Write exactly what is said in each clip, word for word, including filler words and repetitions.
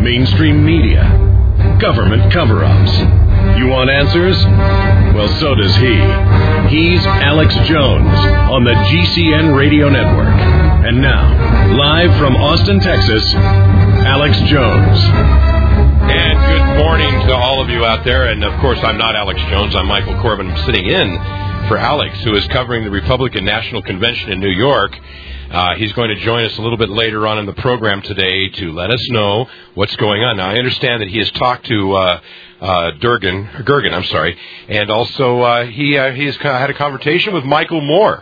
mainstream media, government cover-ups. You want answers? Well, so does he. He's Alex Jones on the G C N Radio Network. And now, live from Austin, Texas, Alex Jones. And good morning to all of you out there. And, of course, I'm not Alex Jones. I'm Michael Corbin. I'm sitting in for Alex, who is covering the Republican National Convention in New York. Uh, he's going to join us a little bit later on in the program today to let us know what's going on. Now, I understand that he has talked to uh, uh, Durgan, Gergen, I'm sorry, and also uh, he uh, he has had a conversation with Michael Moore.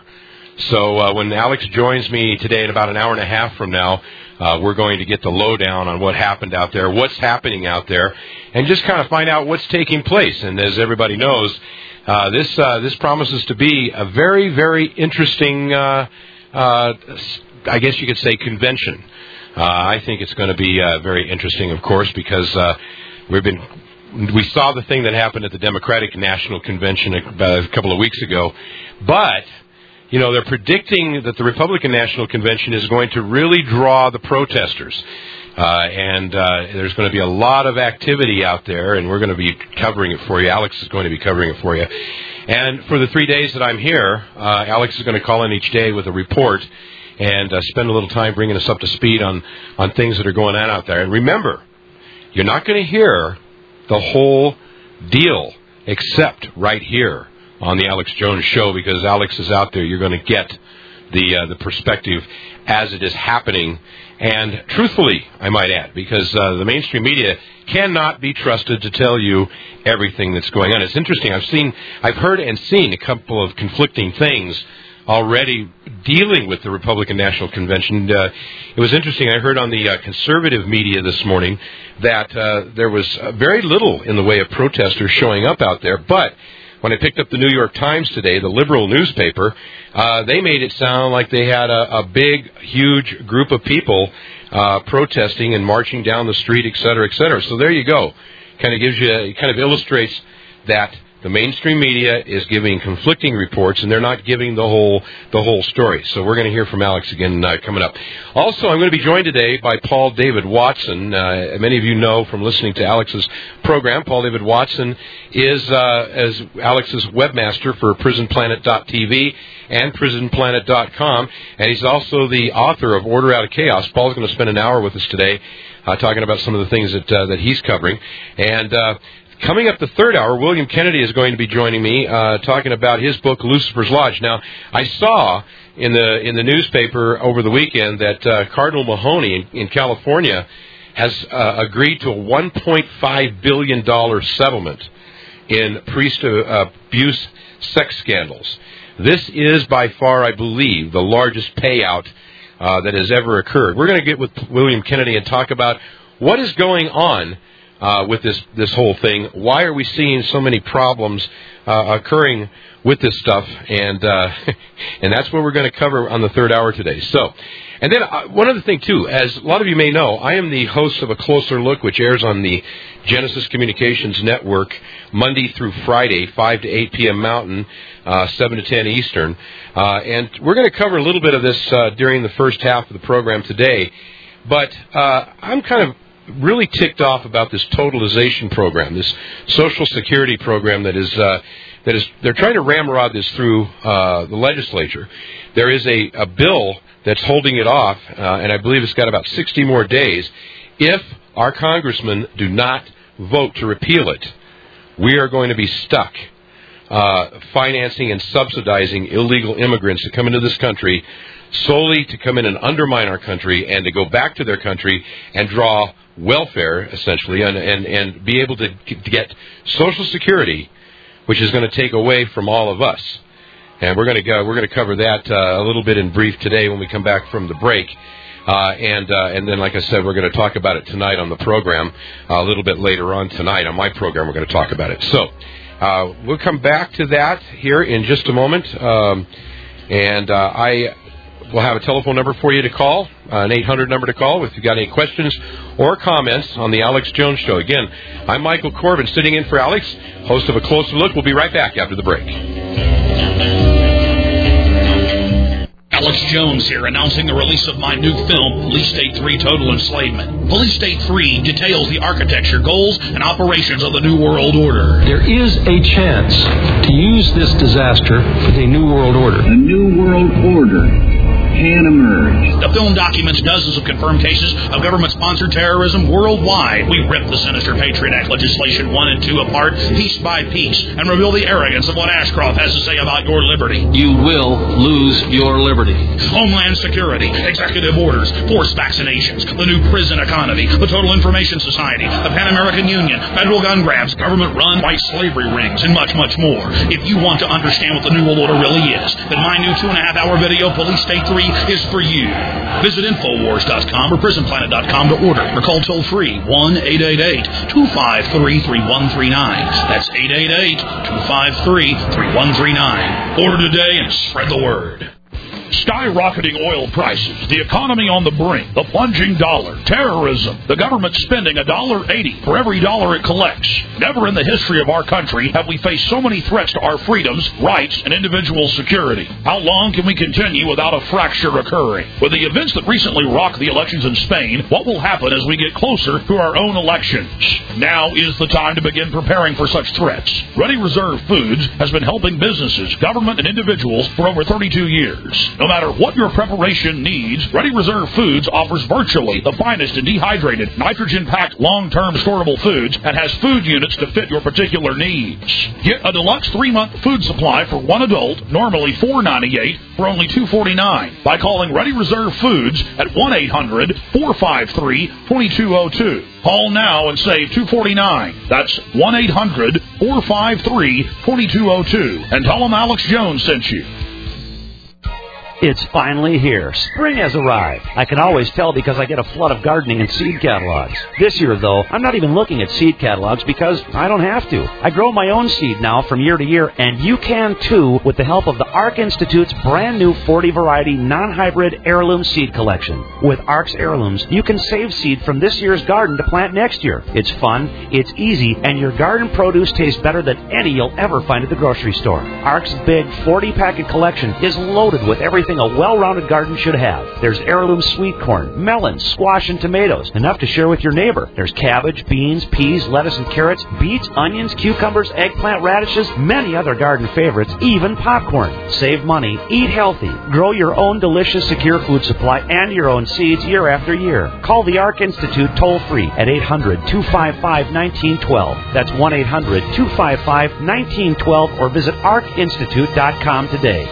So uh, when Alex joins me today in about an hour and a half from now, uh, we're going to get the lowdown on what happened out there, what's happening out there, and just kind of find out what's taking place. And as everybody knows, uh, this uh, this promises to be a very, very interesting uh Uh, I guess you could say convention. Uh, I think it's going to be uh, very interesting, of course, because uh, we've been we saw the thing that happened at the Democratic National Convention a, a couple of weeks ago, but you know they're predicting that the Republican National Convention is going to really draw the protesters, uh, and uh, there's going to be a lot of activity out there, and we're going to be covering it for you. Alex is going to be covering it for you. And for the three days that I'm here, uh, Alex is going to call in each day with a report and uh, spend a little time bringing us up to speed on, on things that are going on out there. And remember, you're not going to hear the whole deal except right here on the Alex Jones Show, because Alex is out there. You're going to get the uh, the perspective as it is happening. And truthfully, I might add, because uh, the mainstream media cannot be trusted to tell you everything that's going on. It's interesting. I've seen, I've heard and seen a couple of conflicting things already dealing with the Republican National Convention. Uh, it was interesting. I heard on the uh, conservative media this morning that uh, there was uh, very little in the way of protesters showing up out there, but when I picked up the New York Times today, the liberal newspaper, uh, they made it sound like they had a, a big, huge group of people uh, protesting and marching down the street, et cetera, et cetera. So there you go. Kind of gives you, it kind of illustrates that the mainstream media is giving conflicting reports, and they're not giving the whole the whole story. So we're going to hear from Alex again uh, coming up. Also, I'm going to be joined today by Paul David Watson. Uh, many of you know from listening to Alex's program, Paul David Watson is uh, as Alex's webmaster for prison planet dot t v and prison planet dot com, and he's also the author of Order Out of Chaos. Paul's going to spend an hour with us today uh, talking about some of the things that uh, that he's covering. And uh, coming up the third hour, William Kennedy is going to be joining me, uh, talking about his book, Lucifer's Lodge. Now, I saw in the in the newspaper over the weekend that uh, Cardinal Mahoney in, in California has uh, agreed to a one point five billion dollars settlement in priest uh, abuse sex scandals. This is by far, I believe, the largest payout uh, that has ever occurred. We're going to get with William Kennedy and talk about what is going on Uh, with this this whole thing. Why are we seeing so many problems uh, occurring with this stuff? And uh, and that's what we're going to cover on the third hour today. So, and then uh, one other thing too, as a lot of you may know, I am the host of A Closer Look, which airs on the Genesis Communications Network Monday through Friday, five to eight p.m. Mountain, uh, seven to ten Eastern. Uh, and we're going to cover a little bit of this uh, during the first half of the program today. But uh, I'm kind of really ticked off about this totalization program, this Social Security program that is uh, that is they're trying to ramrod this through uh, the legislature. There is a, a bill that's holding it off, uh, and I believe it's got about sixty more days. If our congressmen do not vote to repeal it, we are going to be stuck uh, financing and subsidizing illegal immigrants to come into this country solely to come in and undermine our country and to go back to their country and draw welfare, essentially, and, and, and be able to get Social Security, which is going to take away from all of us. And we're going to go, we're going to cover that uh, a little bit in brief today when we come back from the break. Uh, and uh, and then, like I said, we're going to talk about it tonight on the program. Uh, a little bit later on tonight on my program, we're going to talk about it. So uh, we'll come back to that here in just a moment. Um, and uh, I will have a telephone number for you to call, uh, an eight hundred number to call if you've got any questions or comments on the Alex Jones Show. Again, I'm Michael Corbin, sitting in for Alex, host of A Closer Look. We'll be right back after the break. Alex Jones here, announcing the release of my new film, Police State three Total Enslavement. Police State three details the architecture, goals, and operations of the New World Order. There is a chance to use this disaster for the New World Order. The New World Order can emerge. The film documents dozens of confirmed cases of government-sponsored terrorism worldwide. We rip the sinister Patriot Act legislation one and two apart, piece by piece, and reveal the arrogance of what Ashcroft has to say about your liberty. You will lose your liberty. Homeland Security, executive orders, forced vaccinations, the new prison economy, the Total Information Society, the Pan American Union, federal gun grabs, government-run white slavery rings, and much, much more. If you want to understand what the New World Order really is, then my new two-and-a-half-hour video, Police State three, is for you. Visit Infowars dot com or Prison Planet dot com to order or call toll-free one eight eight eight, two five three, three one three nine. That's eight eight eight, two five three, three one three nine. Order today and spread the word. Skyrocketing oil prices, the economy on the brink, the plunging dollar, terrorism, the government spending one dollar eighty for every dollar it collects. Never in the history of our country have we faced so many threats to our freedoms, rights, and individual security. How long can we continue without a fracture occurring? With the events that recently rocked the elections in Spain, what will happen as we get closer to our own elections? Now is the time to begin preparing for such threats. Ready Reserve Foods has been helping businesses, government, and individuals for over thirty-two years. No matter what your preparation needs, Ready Reserve Foods offers virtually the finest in dehydrated, nitrogen-packed, long-term storable foods and has food units to fit your particular needs. Get a deluxe three-month food supply for one adult, normally four dollars and ninety-eight cents, for only two dollars and forty-nine cents by calling Ready Reserve Foods at one eight hundred, four five three, two two zero two. Call now and save two dollars and forty-nine cents. That's one eight hundred, four five three, two two zero two. And tell them Alex Jones sent you. It's finally here. Spring has arrived. I can always tell because I get a flood of gardening and seed catalogs. This year, though, I'm not even looking at seed catalogs because I don't have to. I grow my own seed now from year to year, and you can too with the help of the ARC Institute's brand new forty variety non-hybrid heirloom seed collection. With ARC's heirlooms, you can save seed from this year's garden to plant next year. It's fun, it's easy, and your garden produce tastes better than any you'll ever find at the grocery store. ARC's big forty packet collection is loaded with everything a well-rounded garden should have. There's heirloom sweet corn, melons, squash, and tomatoes, enough to share with your neighbor. There's cabbage, beans, peas, lettuce, and carrots, beets, onions, cucumbers, eggplant, radishes, many other garden favorites, even popcorn. Save money, eat healthy, grow your own delicious, secure food supply and your own seeds year after year. Call the ARC Institute toll-free at eight hundred, two five five, one nine one two. That's one eight hundred, two five five, one nine one two or visit arc institute dot com today.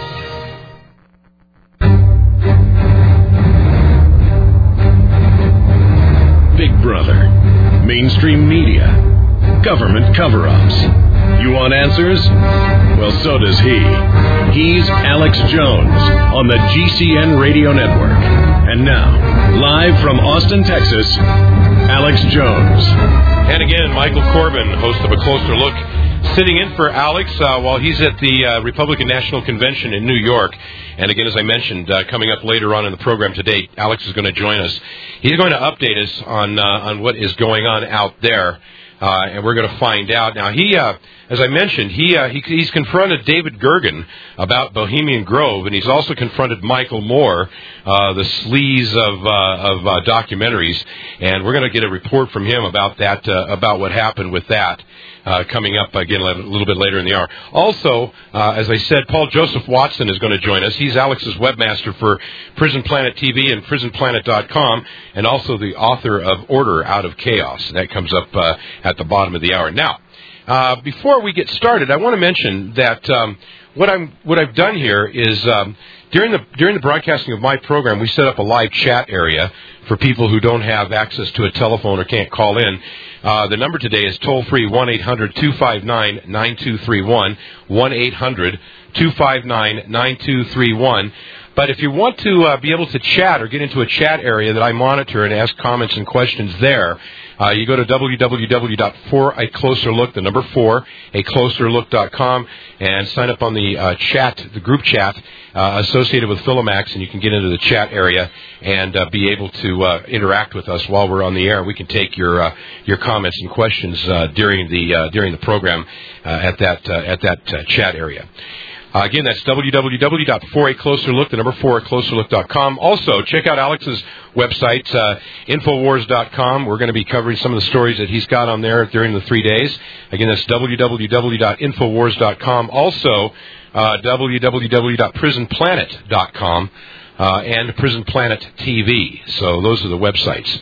Big Brother, mainstream media, government cover-ups. You want answers? Well, so does he. He's Alex Jones on the G C N Radio Network. And now, live from Austin, Texas, Alex Jones. And again, Michael Corbin, host of A Closer Look, sitting in for Alex uh, while he's at the uh, Republican National Convention in New York. And again, as I mentioned, uh, coming up later on in the program today, Alex is going to join us. He's going to update us on uh, on what is going on out there, uh, and we're going to find out. Now, he, uh, as I mentioned, he, uh, he he's confronted David Gergen about Bohemian Grove, and he's also confronted Michael Moore, uh, the sleaze of uh, of uh, documentaries, and we're going to get a report from him about that, uh, about what happened with that. Uh, coming up again a little bit later in the hour. Also, uh, as I said, Paul Joseph Watson is going to join us. He's Alex's webmaster for Prison Planet T V and prison planet dot com, and also the author of Order Out of Chaos. That comes up uh, at the bottom of the hour. Now, uh, before we get started, I want to mention that um, what I'm what I've done here is um, during the during the broadcasting of my program, we set up a live chat area for people who don't have access to a telephone or can't call in. Uh, the number today is toll-free, one eight hundred, two five nine, nine two three one, one eight hundred, two five nine, nine two three one. But if you want to uh, be able to chat or get into a chat area that I monitor and ask comments and questions there, uh, you go to w w w dot for a closer look, the number four, a closer look dot com, and sign up on the uh, chat, the group chat uh, associated with Philomax, and you can get into the chat area and uh, be able to uh, interact with us while we're on the air. We can take your uh, your comments and questions uh, during the uh, during the program uh, at that uh, at that uh, chat area. Uh, again, that's w w w dot for a closer look, the number four a closer look dot com. Also, check out Alex's website, uh, infowars dot com. We're going to be covering some of the stories that he's got on there during the three days. Again, that's w w w dot infowars dot com. Also, uh, w w w dot prison planet dot com uh, and Prison Planet T V. So those are the websites.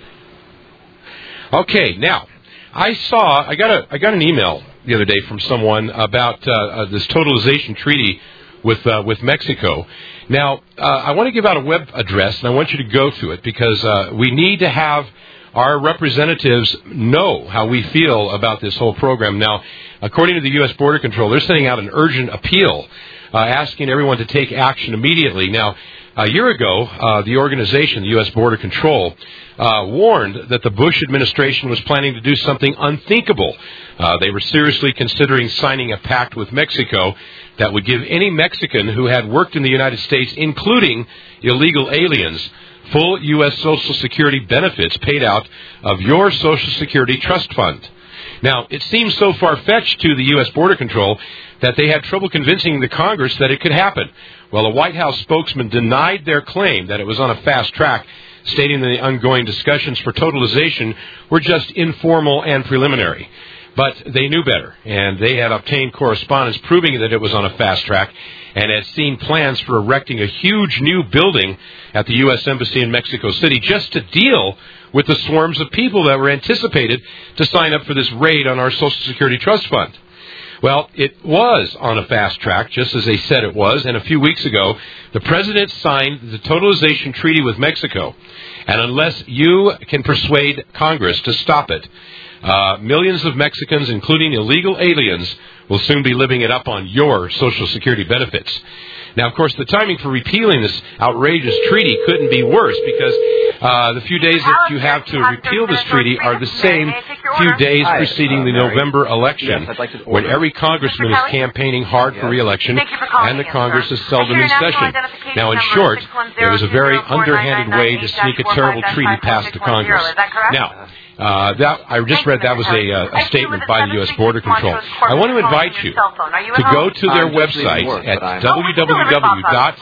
Okay, now, I saw, I got a, I got an email the other day from someone about uh, uh, this totalization treaty with uh, with Mexico. Now, uh, I want to give out a web address, and I want you to go to it, because uh, we need to have our representatives know how we feel about this whole program. Now, according to the U S Border Control, they're sending out an urgent appeal, uh, asking everyone to take action immediately. Now, a year ago, uh, the organization, the U S Border Control, uh, warned that the Bush administration was planning to do something unthinkable. Uh, they were seriously considering signing a pact with Mexico that would give any Mexican who had worked in the United States, including illegal aliens, full U S Social Security benefits paid out of your Social Security trust fund. Now, it seems so far-fetched to the U S Border Control that they had trouble convincing the Congress that it could happen. Well, a White House spokesman denied their claim that it was on a fast track, stating that the ongoing discussions for totalization were just informal and preliminary. But they knew better, and they had obtained correspondence proving that it was on a fast track and had seen plans for erecting a huge new building at the U S Embassy in Mexico City just to deal with the swarms of people that were anticipated to sign up for this raid on our Social Security Trust Fund. Well, it was on a fast track, just as they said it was, and a few weeks ago, the President signed the totalization treaty with Mexico. And unless you can persuade Congress to stop it, uh, millions of Mexicans, including illegal aliens, will soon be living it up on your Social Security benefits. Now, of course, the timing for repealing this outrageous treaty couldn't be worse, because uh, the few days that you have to repeal this treaty are the same few days preceding the November election, when every congressman is campaigning hard for re-election, and the Congress is seldom in session. Now, in short, it was a very underhanded way to sneak a terrible treaty past the Congress. Now, Uh, that I just read that was a, uh, a statement by the U S Border Control. I want to invite you to go to their website at w w w dot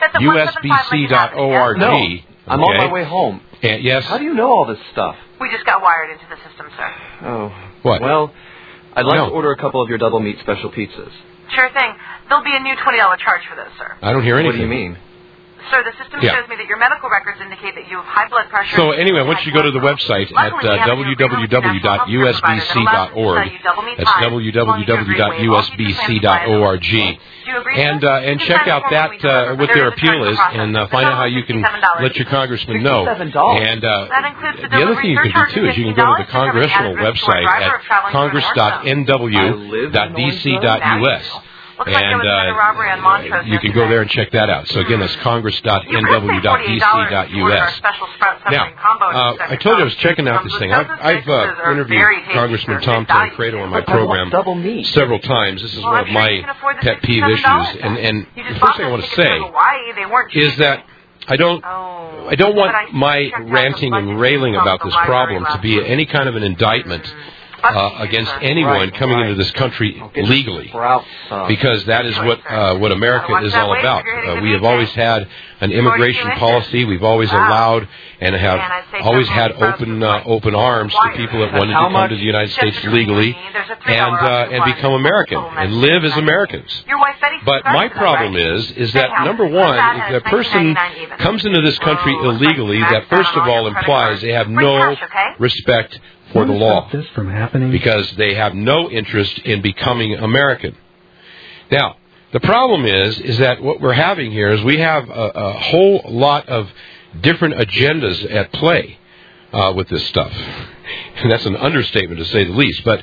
u s b c dot org. No, I'm on my way home. And, yes. How do you know all this stuff? We just got wired into the system, sir. Oh. What? Well, I'd like no. to order a couple of your double meat special pizzas. Sure thing. There'll be a new twenty dollars charge for those, sir. I don't hear anything. What do you mean? Sir, the system yeah. shows me that your medical records indicate that you have high blood pressure. So anyway, once you go to the website at uh, w w w dot u s b c dot org, that's w w w dot u s b c dot org, and uh, and check out that uh, what their appeal is, and uh, find out how you can let your congressman know. And uh, the other thing you can do too is you can go to the congressional website at congress dot n w dot d c dot u s. Looks and like uh, you can go there and check that out. So again, that's congress dot n w dot d c dot u s. Now, uh, I told you I was checking out this thing. I've, I've uh, interviewed Congressman Tom Tancredo on my program several times. This is one of my pet peeve issues. And, and the first thing I want to say is that I don't, I don't want my ranting and railing about this problem to be any kind of an indictment Uh, against anyone coming into this country legally, because that is what uh, what America is all about. Uh, we have always had an immigration policy. We've always allowed and have always had open uh, open arms to people that wanted to come to the United States legally and uh, and become American and live as Americans. But my problem is is that, number one, if a person comes into this country illegally, that first of all implies they have no respect for the law, this from happening? Because they have no interest in becoming American. Now, the problem is, is that what we're having here is we have a, a whole lot of different agendas at play uh, with this stuff. And that's an understatement to say the least. But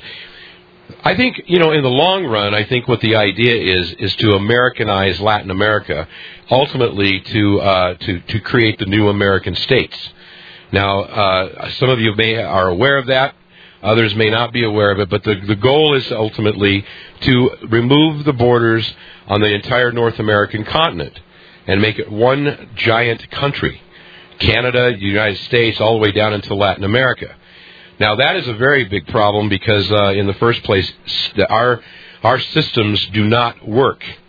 I think, you know, in the long run, I think what the idea is, is to Americanize Latin America, ultimately to uh, to, to create the new American states. Now, uh, some of you may are aware of that. Others may not be aware of it. But the, the goal is ultimately to remove the borders on the entire North American continent and make it one giant country. Canada, the United States, all the way down into Latin America. Now, that is a very big problem because, uh, in the first place, our, our systems do not work.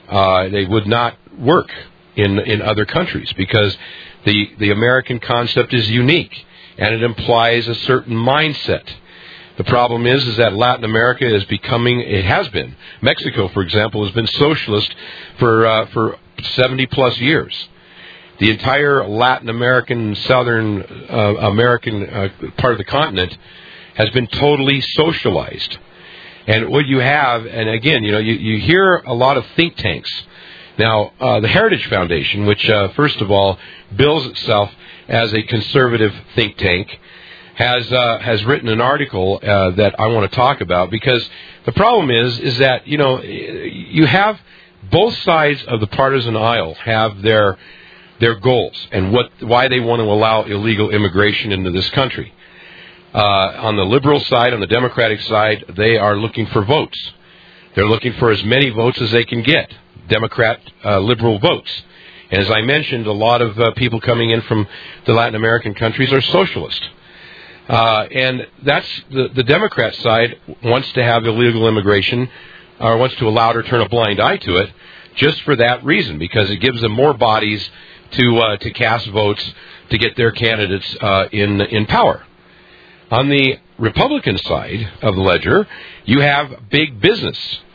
Uh, they would not work in in other countries because the the American concept is unique and it implies a certain mindset. The problem is, is that Latin America is becoming, it has been. Mexico, for example, has been socialist for uh, for seventy plus years. The entire Latin American, Southern uh, American uh, part of the continent has been totally socialized. And what you have, and again, you know, you, you hear a lot of think tanks. Now, uh, the Heritage Foundation, which, uh, first of all, bills itself as a conservative think tank, has uh, has written an article uh, that I want to talk about, because the problem is is that, you know, you have both sides of the partisan aisle have their their goals and what why they want to allow illegal immigration into this country. Uh, on the liberal side, on the Democratic side, they are looking for votes. They're looking for as many votes as they can get, Democrat uh, liberal votes. And as I mentioned, a lot of uh, people coming in from the Latin American countries are socialist. Uh, and that's the, the Democrat side wants to have illegal immigration, or wants to allow it or turn a blind eye to it, just for that reason, because it gives them more bodies to uh, to cast votes to get their candidates uh, in in power. On the Republican side of the ledger, you have big business,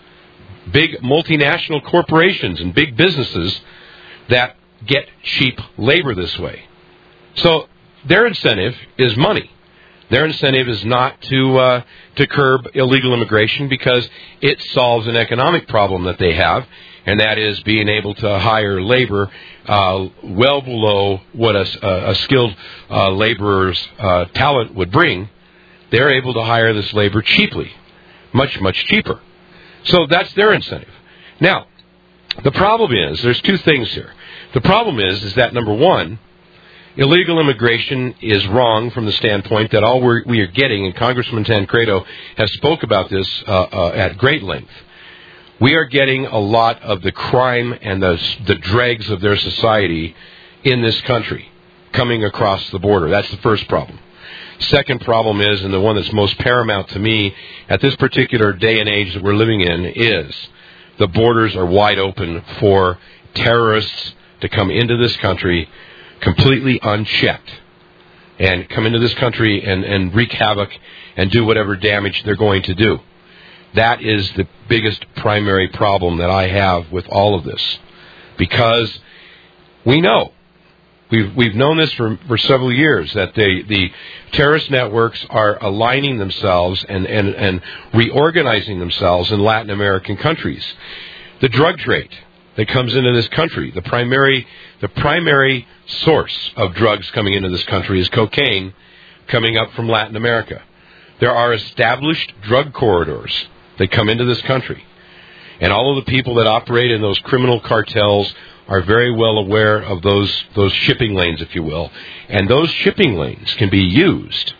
big multinational corporations and big businesses that get cheap labor this way. So their incentive is money. Their incentive is not to uh, to curb illegal immigration, because it solves an economic problem that they have, and that is being able to hire labor uh, well below what a, a skilled uh, laborer's uh, talent would bring. They're able to hire this labor cheaply, much, much cheaper. So that's their incentive. Now, the problem is, there's two things here. The problem is, is that, number one, illegal immigration is wrong from the standpoint that all we're, we are getting, and Congressman Tancredo has spoke about this uh, uh, at great length, we are getting a lot of the crime and the, the dregs of their society in this country coming across the border. That's the first problem. Second problem is, and the one that's most paramount to me at this particular day and age that we're living in, is the borders are wide open for terrorists to come into this country completely unchecked and come into this country and, and wreak havoc and do whatever damage they're going to do. That is the biggest primary problem that I have with all of this, because we know, we've we've known this for, for several years, that the, the terrorist networks are aligning themselves and, and, and reorganizing themselves in Latin American countries. The drug trade that comes into this country, the primary the primary source of drugs coming into this country is cocaine coming up from Latin America. There are established drug corridors that come into this country. And all of the people that operate in those criminal cartels are very well aware of those those shipping lanes, if you will. And those shipping lanes can be used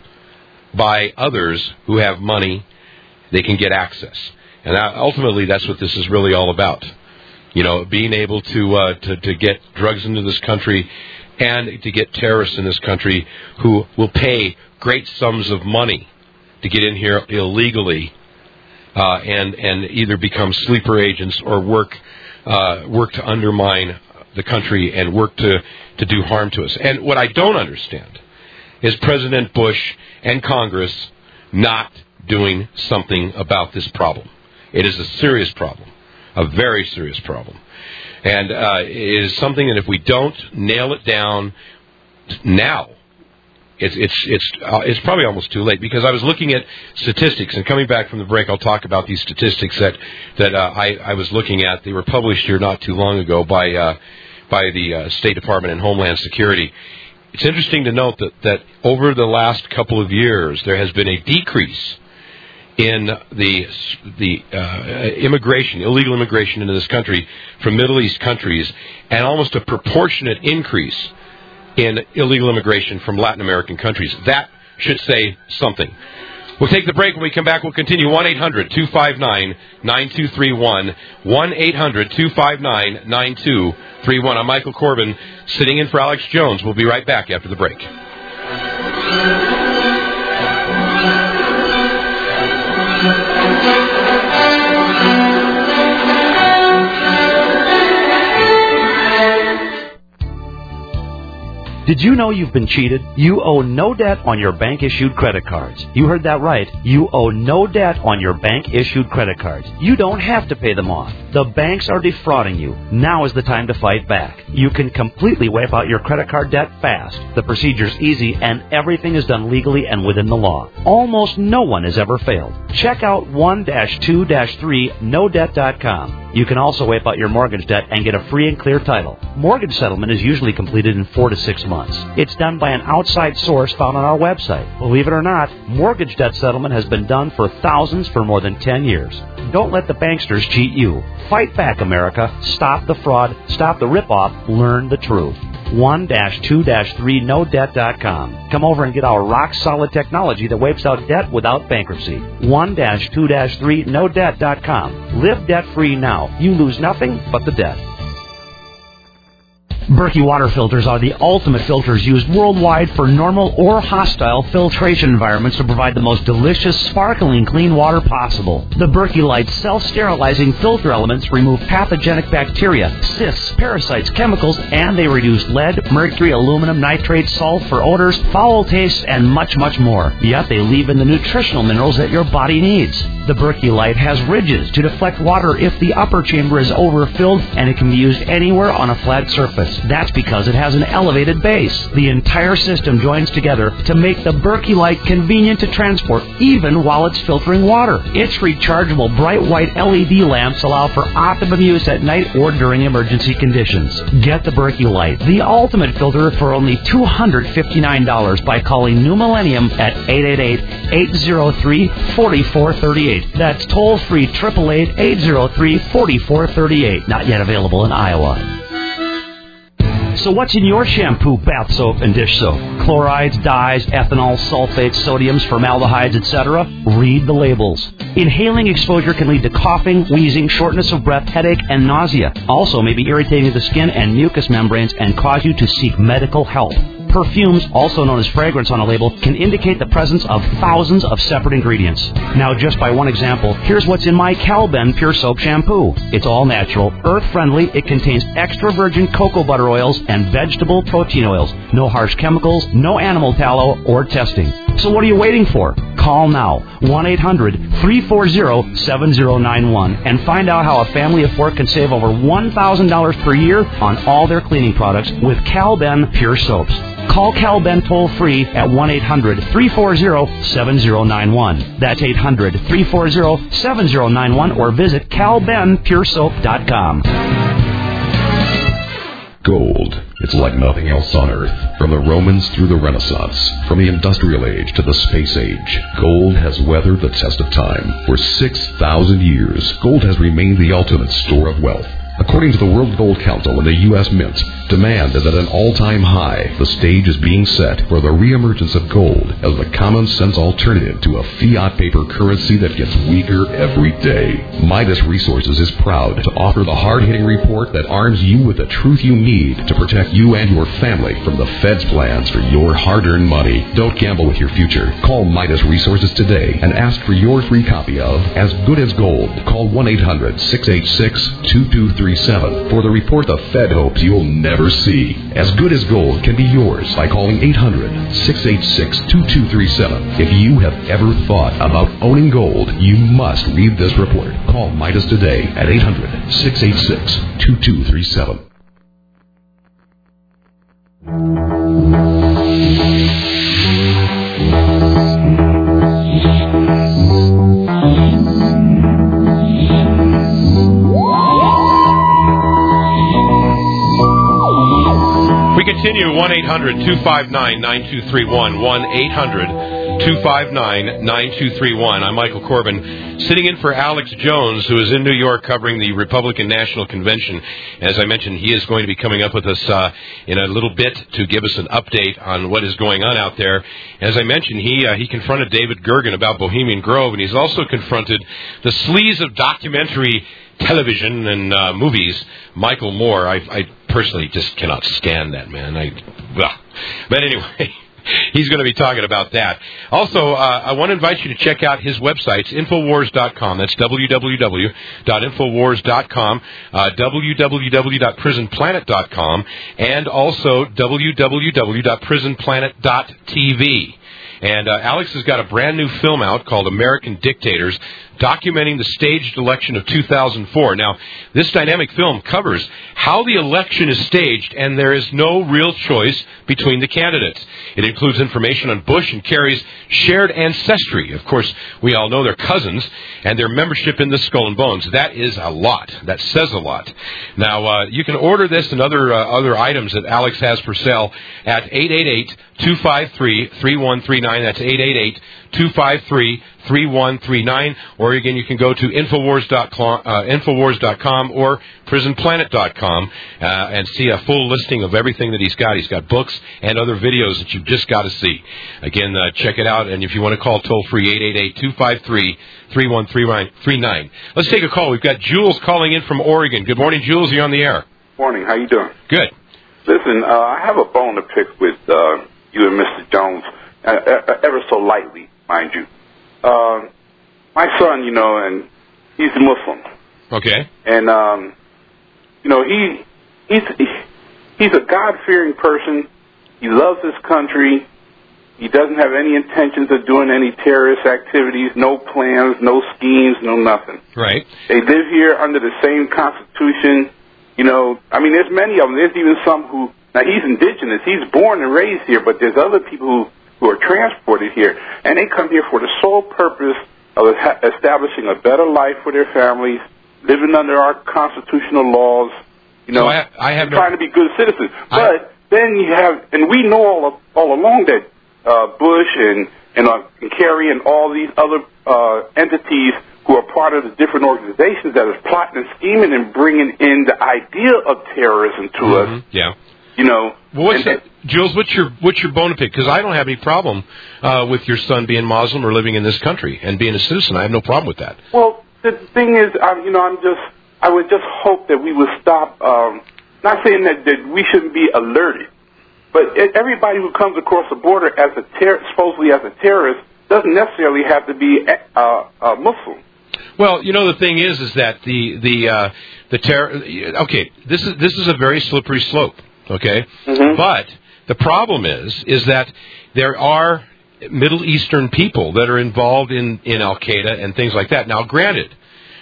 by others who have money. They can get access. And ultimately, that's what this is really all about. You know, being able to, uh, to to get drugs into this country and to get terrorists in this country who will pay great sums of money to get in here illegally uh, and and either become sleeper agents or work uh, work to undermine the country and work to, to do harm to us. And what I don't understand is President Bush and Congress not doing something about this problem. It is a serious problem. A very serious problem. And uh, it is something that if we don't nail it down now, it's it's it's uh, it's probably almost too late. Because I was looking at statistics, and coming back from the break, I'll talk about these statistics that that uh, I, I was looking at. They were published here not too long ago by uh, by the uh, State Department and Homeland Security. It's interesting to note that, that over the last couple of years, there has been a decrease in the the uh, immigration, illegal immigration into this country from Middle East countries, and almost a proportionate increase in illegal immigration from Latin American countries. That should say something. We'll take the break. When we come back, we'll continue. one eight hundred two five nine nine two three one. one eight hundred two five nine nine two three one. I'm Michael Corbin, sitting in for Alex Jones. We'll be right back after the break. Did you know you've been cheated? You owe no debt on your bank-issued credit cards. You heard that right. You owe no debt on your bank-issued credit cards. You don't have to pay them off. The banks are defrauding you. Now is the time to fight back. You can completely wipe out your credit card debt fast. The procedure's easy, and everything is done legally and within the law. Almost no one has ever failed. Check out one dash two dash three no debt dot com. You can also wipe out your mortgage debt and get a free and clear title. Mortgage settlement is usually completed in four to six months. It's done by an outside source found on our website. Believe it or not, mortgage debt settlement has been done for thousands for more than ten years. Don't let the banksters cheat you. Fight back, America. Stop the fraud. Stop the ripoff. Learn the truth. one dash two dash three no debt dot com. Come over and get our rock-solid technology that wipes out debt without bankruptcy. one dash two dash three no debt dot com. Live debt-free now. You lose nothing but the debt. Berkey water filters are the ultimate filters used worldwide for normal or hostile filtration environments to provide the most delicious, sparkling, clean water possible. The Berkey Light self-sterilizing filter elements remove pathogenic bacteria, cysts, parasites, chemicals, and they reduce lead, mercury, aluminum, nitrates, sulfur, odors, foul tastes, and much, much more. Yet they leave in the nutritional minerals that your body needs. The Berkey Light has ridges to deflect water if the upper chamber is overfilled, and it can be used anywhere on a flat surface. That's because it has an elevated base. The entire system joins together to make the Berkey Light convenient to transport, even while it's filtering water. Its rechargeable bright white L E D lamps allow for optimum use at night or during emergency conditions. Get the Berkey Light, the ultimate filter, for only two hundred fifty-nine dollars by calling New Millennium at eight eight eight, eight zero three, four four three eight. That's toll-free eight eight eight, eight zero three, four four three eight. Not yet available in Iowa. So what's in your shampoo, bath soap, and dish soap? Chlorides, dyes, ethanol, sulfates, sodiums, formaldehydes, et cetera? Read the labels. Inhaling exposure can lead to coughing, wheezing, shortness of breath, headache, and nausea. Also may be irritating to the skin and mucous membranes and cause you to seek medical help. Perfumes, also known as fragrance on a label, can indicate the presence of thousands of separate ingredients. Now, just by one example, here's what's in my Calben Pure Soap Shampoo. It's all natural, earth-friendly, it contains extra virgin cocoa butter oils and vegetable protein oils. No harsh chemicals, no animal tallow, or testing. So what are you waiting for? Call now, one eight hundred, three four zero, seven zero nine one, and find out how a family of four can save over one thousand dollars per year on all their cleaning products with Calben Pure Soaps. Call Calben toll-free at one eight hundred, three four zero, seven zero nine one. That's eight hundred, three four zero, seven zero nine one, or visit calben pure soap dot com. Gold. It's like nothing else on Earth. From the Romans through the Renaissance, from the Industrial Age to the Space Age, gold has weathered the test of time. For six thousand years, gold has remained the ultimate store of wealth. According to the World Gold Council and the U S Mint, demand is at an all-time high. The stage is being set for the reemergence of gold as the common-sense alternative to a fiat paper currency that gets weaker every day. Midas Resources is proud to offer the hard-hitting report that arms you with the truth you need to protect you and your family from the Fed's plans for your hard-earned money. Don't gamble with your future. Call Midas Resources today and ask for your free copy of As Good as Gold. Call one eight hundred, six eight six, two two three seven for the report the Fed hopes you'll never see. As Good as Gold can be yours by calling eight hundred, six eight six, two two three seven. If you have ever thought about owning gold, you must read this report. Call Midas today at eight hundred, six eight six, two two three seven. We continue, one eight hundred, two five nine, nine two three one, one eight hundred, two five nine, nine two three one. I'm Michael Corbin, sitting in for Alex Jones, who is in New York covering the Republican National Convention. As I mentioned, he is going to be coming up with us uh, in a little bit to give us an update on what is going on out there. As I mentioned, he uh, he confronted David Gergen about Bohemian Grove, and he's also confronted the sleaze of documentary television and uh, movies, Michael Moore. I, I personally just cannot stand that man. I, well, but anyway, He's going to be talking about that. Also, uh, I want to invite you to check out his websites, infowars dot com. That's w w w dot infowars dot com, uh, w w w dot prison planet dot com, and also w w w dot prison planet dot t v. And uh, Alex has got a brand new film out called American Dictators, documenting the staged election of two thousand four. Now, this dynamic film covers how the election is staged, and there is no real choice between the candidates. It includes information on Bush and Kerry's shared ancestry. Of course, we all know they're cousins, and their membership in the Skull and Bones. That is a lot. That says a lot. Now, uh, you can order this and other uh, other items that Alex has for sale at eight eight eight, two five three, three one three nine. That's eight eight eight, two five three, three one three nine. Or again, you can go to infowars dot com, uh, infowars dot com or prison planet dot com uh, and see a full listing of everything that he's got. He's got books and other videos that you've just got to see. Again, uh, check it out. And if you want to call toll-free, eight eight eight, two five three, three one three nine. Let's take a call. We've got Jules calling in from Oregon. Good morning, Jules. You're on the air. Morning. How you doing? Good. Listen, uh, I have a bone to pick with uh, you and Mister Jones, uh, uh, ever so lightly, mind you. Uh, my son, you know, and he's a Muslim. Okay. And, um, you know, he he's he's a God-fearing person. He loves his country. He doesn't have any intentions of doing any terrorist activities, no plans, no schemes, no nothing. Right. They live here under the same Constitution. You know, I mean, there's many of them. There's even some who, now he's indigenous. He's born and raised here, but there's other people who, who are transported here. And they come here for the sole purpose of establishing a better life for their families, living under our constitutional laws, you know, so I, I have trying no, to be good citizens. I, but then you have, and we know all, of, all along that uh, Bush and, and, uh, and Kerry and all these other uh, entities who are part of the different organizations that is plotting and scheming and bringing in the idea of terrorism to mm-hmm, us. Yeah. You know. Well, what's and, that, Jules, what's your what's your bone to pick? Because I don't have any problem uh, with your son being Muslim or living in this country and being a citizen. I have no problem with that. Well, the thing is, I, you know, I'm just, I would just hope that we would stop, um, not saying that, that we shouldn't be alerted, but everybody who comes across the border as a ter- supposedly as a terrorist doesn't necessarily have to be uh, a Muslim. Well, you know, the thing is, is that the the uh, the terror. Okay, this is this is a very slippery slope. Okay, mm-hmm. But the problem is, is that there are Middle Eastern people that are involved in, in Al Qaeda and things like that. Now, granted,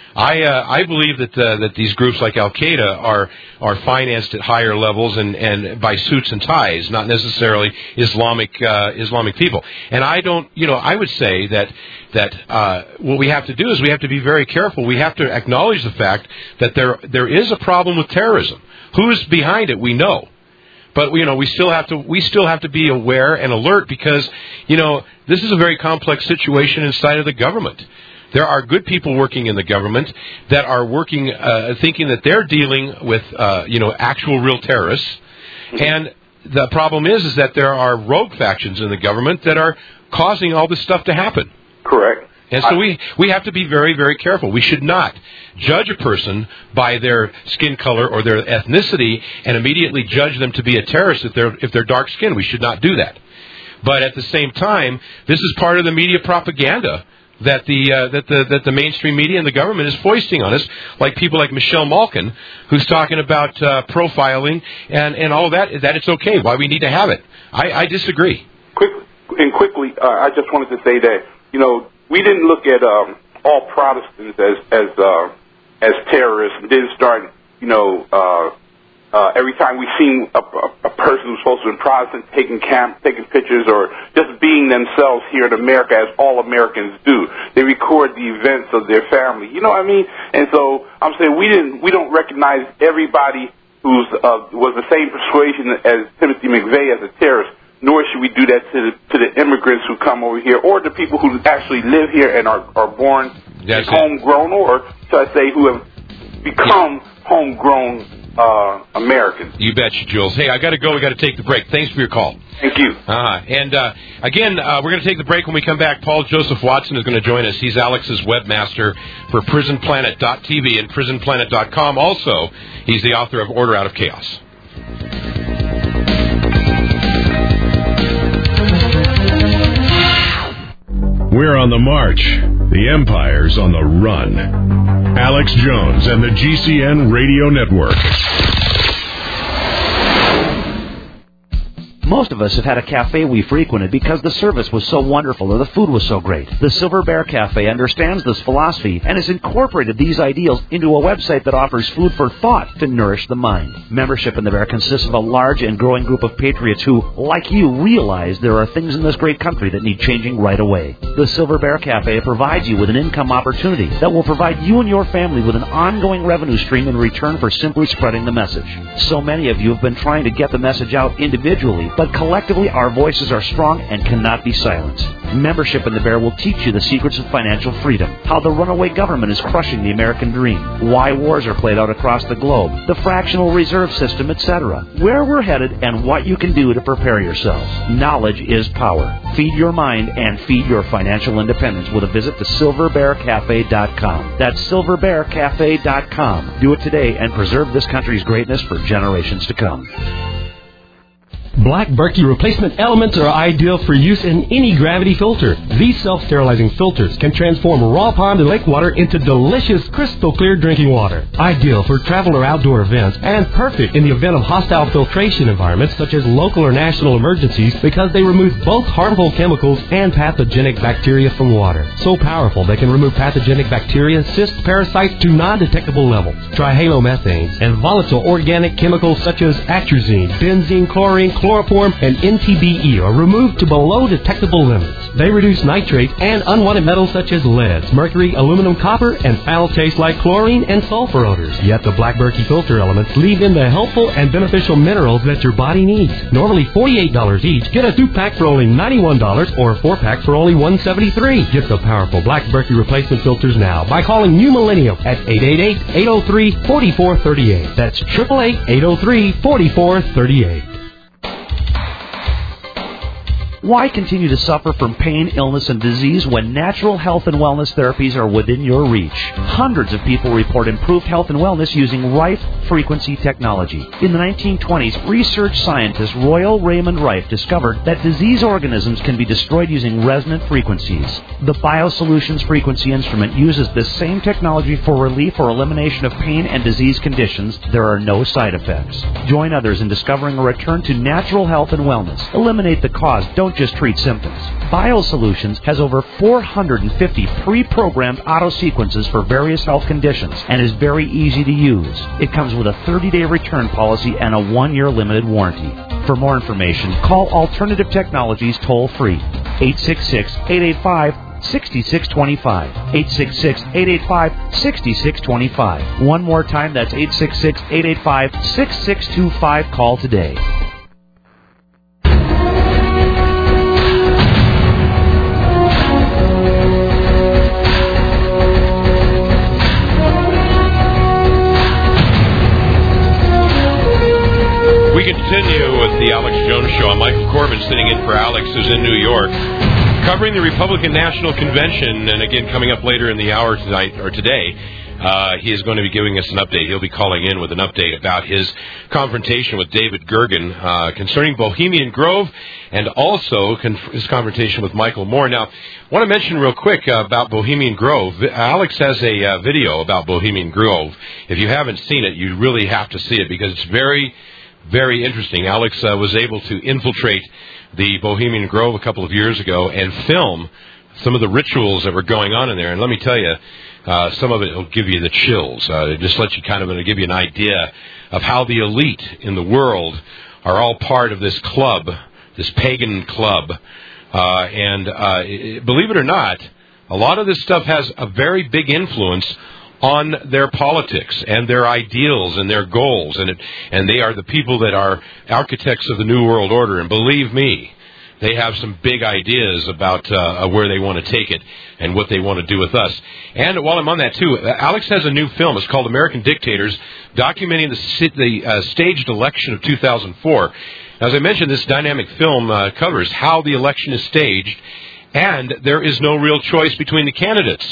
I uh, I believe that uh, that these groups like Al Qaeda are are financed at higher levels and, and by suits and ties, not necessarily Islamic uh, Islamic people. And I don't, you know, I would say that that uh, what we have to do is we have to be very careful. We have to acknowledge the fact that there there is a problem with terrorism. Who is behind it? We know. But, you know, we still have to we still have to be aware and alert because, you know, this is a very complex situation inside of the government. There are good people working in the government that are working, uh, thinking that they're dealing with, uh, you know, actual real terrorists. And the problem is, is that there are rogue factions in the government that are causing all this stuff to happen. Correct. And so we, we have to be very, very careful. We should not judge a person by their skin color or their ethnicity and immediately judge them to be a terrorist if they're if they're dark-skinned. We should not do that. But at the same time, this is part of the media propaganda that the uh, that the that the mainstream media and the government is foisting on us, like people like Michelle Malkin, who's talking about uh, profiling and, and all of that, that it's okay, why we need to have it. I, I disagree. Quick and quickly, uh, I just wanted to say that, you know, we didn't look at um, all Protestants as as uh, as terrorists and didn't start, you know, uh, uh, every time we seen a, a, a person who's supposed to be Protestant taking camp, taking pictures, or just being themselves here in America as all Americans do. They record the events of their family. You know what I mean? And so I'm saying we didn't, we don't recognize everybody who's uh, was the same persuasion as Timothy McVeigh as a terrorist. Nor should we do that to the, to the immigrants who come over here, or the people who actually live here and are, are born That's homegrown, or should I say, who have become yeah. homegrown uh, Americans. You betcha, Jules. Hey, I got to go. We got to take the break. Thanks for your call. Thank you. Uh, and uh, again, uh, we're going to take the break. When we come back, Paul Joseph Watson is going to join us. He's Alex's webmaster for prison planet dot t v and prison planet dot com. Also, he's the author of Order Out of Chaos. We're on the march. The Empire's on the run. Alex Jones and the G C N Radio Network. Most of us have had a cafe we frequented because the service was so wonderful or the food was so great. The Silver Bear Cafe understands this philosophy and has incorporated these ideals into a website that offers food for thought to nourish the mind. Membership in the Bear consists of a large and growing group of patriots who, like you, realize there are things in this great country that need changing right away. The Silver Bear Cafe provides you with an income opportunity that will provide you and your family with an ongoing revenue stream in return for simply spreading the message. So many of you have been trying to get the message out individually, but collectively, our voices are strong and cannot be silenced. Membership in the Bear will teach you the secrets of financial freedom, how the runaway government is crushing the American dream, why wars are played out across the globe, the fractional reserve system, et cetera, where we're headed, and what you can do to prepare yourselves. Knowledge is power. Feed your mind and feed your financial independence with a visit to silver bear cafe dot com. That's silver bear cafe dot com. Do it today and preserve this country's greatness for generations to come. Black Berkey replacement elements are ideal for use in any gravity filter. These self-sterilizing filters can transform raw pond and lake water into delicious, crystal clear drinking water. Ideal for travel or outdoor events, and perfect in the event of hostile filtration environments such as local or national emergencies because they remove both harmful chemicals and pathogenic bacteria from water. So powerful they can remove pathogenic bacteria, cysts, parasites to non-detectable levels. Trihalomethanes and volatile organic chemicals such as atrazine, benzene, chlorine, chloroform, and N T B E are removed to below detectable limits. They reduce nitrates and unwanted metals such as lead, mercury, aluminum, copper, and foul taste like chlorine and sulfur odors. Yet the Black Berkey filter elements leave in the helpful and beneficial minerals that your body needs. Normally forty-eight dollars each, get a two-pack for only ninety-one dollars or a four-pack for only one hundred seventy-three dollars. Get the powerful Black Berkey replacement filters now by calling New Millennium at eight eight eight, eight oh three, four four three eight. That's eight eight eight, eight oh three, four four three eight. Why continue to suffer from pain, illness, and disease when natural health and wellness therapies are within your reach? Hundreds of people report improved health and wellness using Rife frequency technology. In the nineteen twenties, research scientist Royal Raymond Rife discovered that disease organisms can be destroyed using resonant frequencies. The BioSolutions frequency instrument uses this same technology for relief or elimination of pain and disease conditions. There are no side effects. Join others in discovering a return to natural health and wellness. Eliminate the cause. Don't just treat symptoms. BioSolutions has over four hundred fifty pre-programmed auto sequences for various health conditions and is very easy to use. It comes with a thirty-day return policy and a one-year limited warranty. For more information, call Alternative Technologies toll-free, eight six six, eight eight five, six six two five, eight six six, eight eight five, six six two five. One more time, that's eight six six, eight eight five, six six two five. Call today. We continue with the Alex Jones Show. I'm Michael Corbin, sitting in for Alex, who's in New York, covering the Republican National Convention. And again, coming up later in the hour tonight or today, uh, he is going to be giving us an update. He'll be calling in with an update about his confrontation with David Gergen uh, concerning Bohemian Grove, and also conf- his confrontation with Michael Moore. Now, I want to mention real quick uh, about Bohemian Grove. Alex has a uh, video about Bohemian Grove. If you haven't seen it, you really have to see it because it's very Very interesting. Alex uh, was able to infiltrate the Bohemian Grove a couple of years ago and film some of the rituals that were going on in there. And let me tell you, uh, some of it will give you the chills. Uh, it just lets you kind of uh, give you an idea of how the elite in the world are all part of this club, this pagan club. Uh, and uh, believe it or not, a lot of this stuff has a very big influence on their politics and their ideals and their goals, and it, and they are the people that are architects of the New World Order. And believe me, they have some big ideas about uh, where they want to take it and what they want to do with us. And while I'm on that too, Alex has a new film. It's called American Dictators, documenting the, the uh, staged election of two thousand four. As I mentioned, this dynamic film uh, covers how the election is staged, and there is no real choice between the candidates.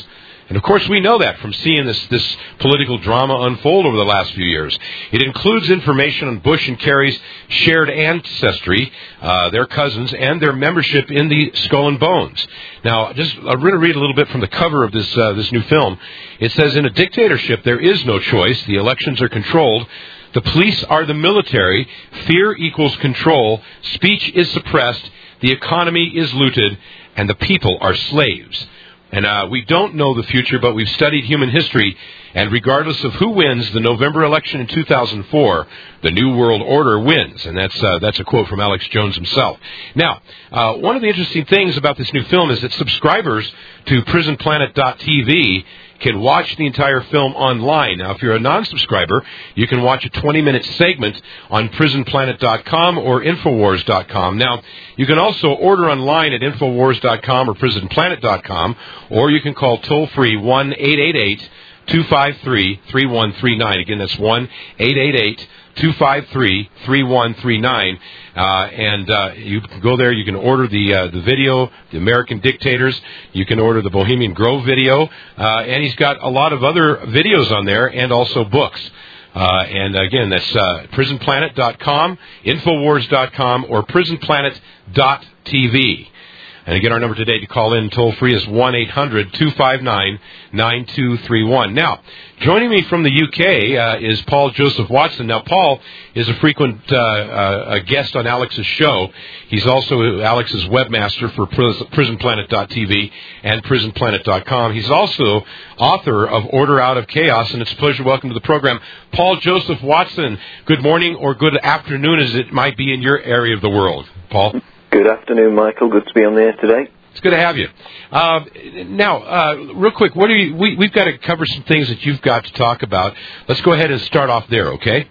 And, of course, we know that from seeing this, this political drama unfold over the last few years. It includes information on Bush and Kerry's shared ancestry, uh, their cousins, and their membership in the Skull and Bones. Now, just I'm going to read a little bit from the cover of this uh, this new film. It says, in a dictatorship, there is no choice. The elections are controlled. The police are the military. Fear equals control. Speech is suppressed. The economy is looted. And the people are slaves. And uh, we don't know the future, but we've studied human history, and regardless of who wins the November election in two thousand four, the New World Order wins. And that's uh, that's a quote from Alex Jones himself. Now, uh, one of the interesting things about this new film is that subscribers to prison planet dot t v can watch the entire film online. Now, if you're a non-subscriber, you can watch a twenty-minute segment on prison planet dot com or infowars dot com. Now, you can also order online at infowars dot com or prison planet dot com, or you can call toll-free one eight eight eight, two five three, three one three nine. Again, that's one eight eight eight, two five three, three one three nine. Uh, and uh, you can go there. You can order the uh, the video, The American Dictators. You can order the Bohemian Grove video. Uh, and he's got a lot of other videos on there and also books. Uh, and, again, that's uh, prison planet dot com, infowars dot com, or prison planet dot t v. And again, our number today to call in toll-free is one eight hundred, two five nine, nine two three one. Now, joining me from the U K uh, is Paul Joseph Watson. Now, Paul is a frequent uh, uh, a guest on Alex's show. He's also Alex's webmaster for prison planet dot t v and prison planet dot com. He's also author of Order Out of Chaos, and it's a pleasure to welcome to the program Paul Joseph Watson. Good morning or good afternoon, as it might be in your area of the world. Paul? Good afternoon, Michael. Good to be on the air today. It's good to have you. Uh, now, uh, real quick, what are you? We, we've got to cover some things that you've got to talk about. Let's go ahead and start off there, okay?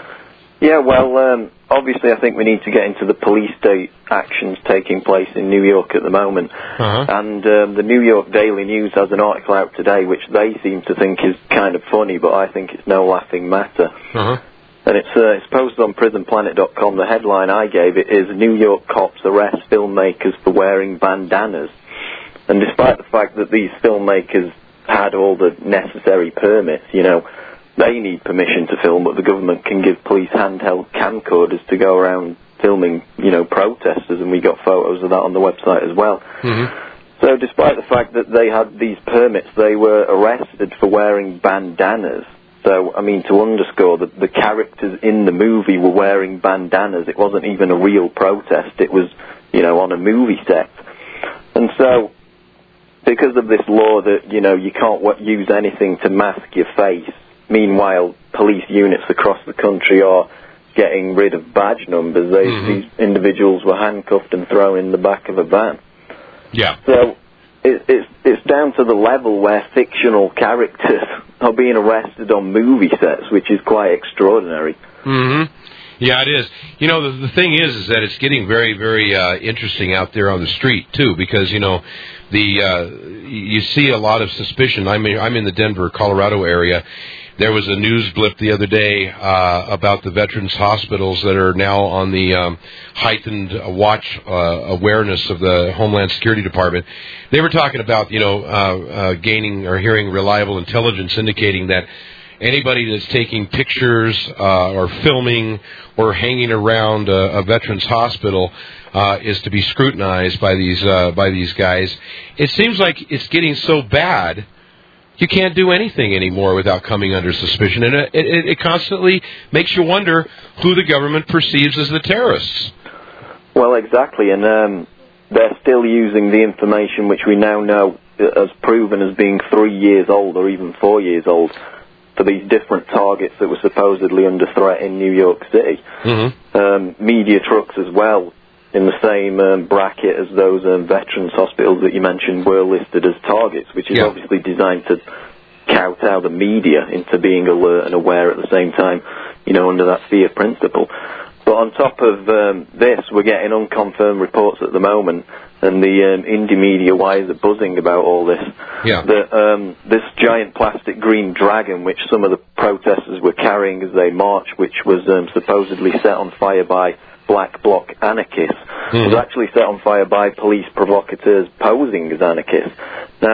Yeah, well, um, obviously I think we need to get into the police state actions taking place in New York at the moment. Uh-huh. And um, the New York Daily News has an article out today which they seem to think is kind of funny, but I think it's no laughing matter. Uh-huh. And it's, uh, it's posted on prison planet dot com. The headline I gave it is, New York cops arrest filmmakers for wearing bandanas. And despite the fact that these filmmakers had all the necessary permits, you know, they need permission to film, but the government can give police handheld camcorders to go around filming, you know, protesters, and we got photos of that on the website as well. Mm-hmm. So despite the fact that they had these permits, they were arrested for wearing bandanas. So, I mean, to underscore that the characters in the movie were wearing bandanas. It wasn't even a real protest. It was, you know, on a movie set. And so, because of this law that, you know, you can't w- use anything to mask your face, meanwhile, police units across the country are getting rid of badge numbers. They, mm-hmm. These individuals were handcuffed and thrown in the back of a van. Yeah. So, it, it's, it's down to the level where fictional characters are being arrested on movie sets, which is quite extraordinary. Mm-hmm. Yeah, it is. You know, the, the thing is, is that it's getting very, very uh, interesting out there on the street too, because you know, the uh, you see a lot of suspicion. I'm in, I'm in the Denver, Colorado area. There was a news blip the other day uh, about the veterans' hospitals that are now on the um, heightened watch uh, awareness of the Homeland Security Department. They were talking about, you know, uh, uh, gaining or hearing reliable intelligence indicating that anybody that's taking pictures uh, or filming or hanging around a, a veterans' hospital uh, is to be scrutinized by these uh, by these guys. It seems like it's getting so bad. You can't do anything anymore without coming under suspicion, and it, it, it constantly makes you wonder who the government perceives as the terrorists. Well, exactly, and um, they're still using the information which we now know as proven as being three years old or even four years old for these different targets that were supposedly under threat in New York City. Mm-hmm. Um, media trucks as well, in the same um, bracket as those um, veterans hospitals that you mentioned, were listed as targets, which is yeah. obviously designed to kowtow the media into being alert and aware at the same time, you know, under that fear principle. But on top of um, this, we're getting unconfirmed reports at the moment, and the um, indie media wires are buzzing about all this, yeah. that um, this giant plastic green dragon, which some of the protesters were carrying as they marched, which was um, supposedly set on fire by Black Bloc anarchists, mm-hmm. was actually set on fire by police provocateurs posing as anarchists. Now,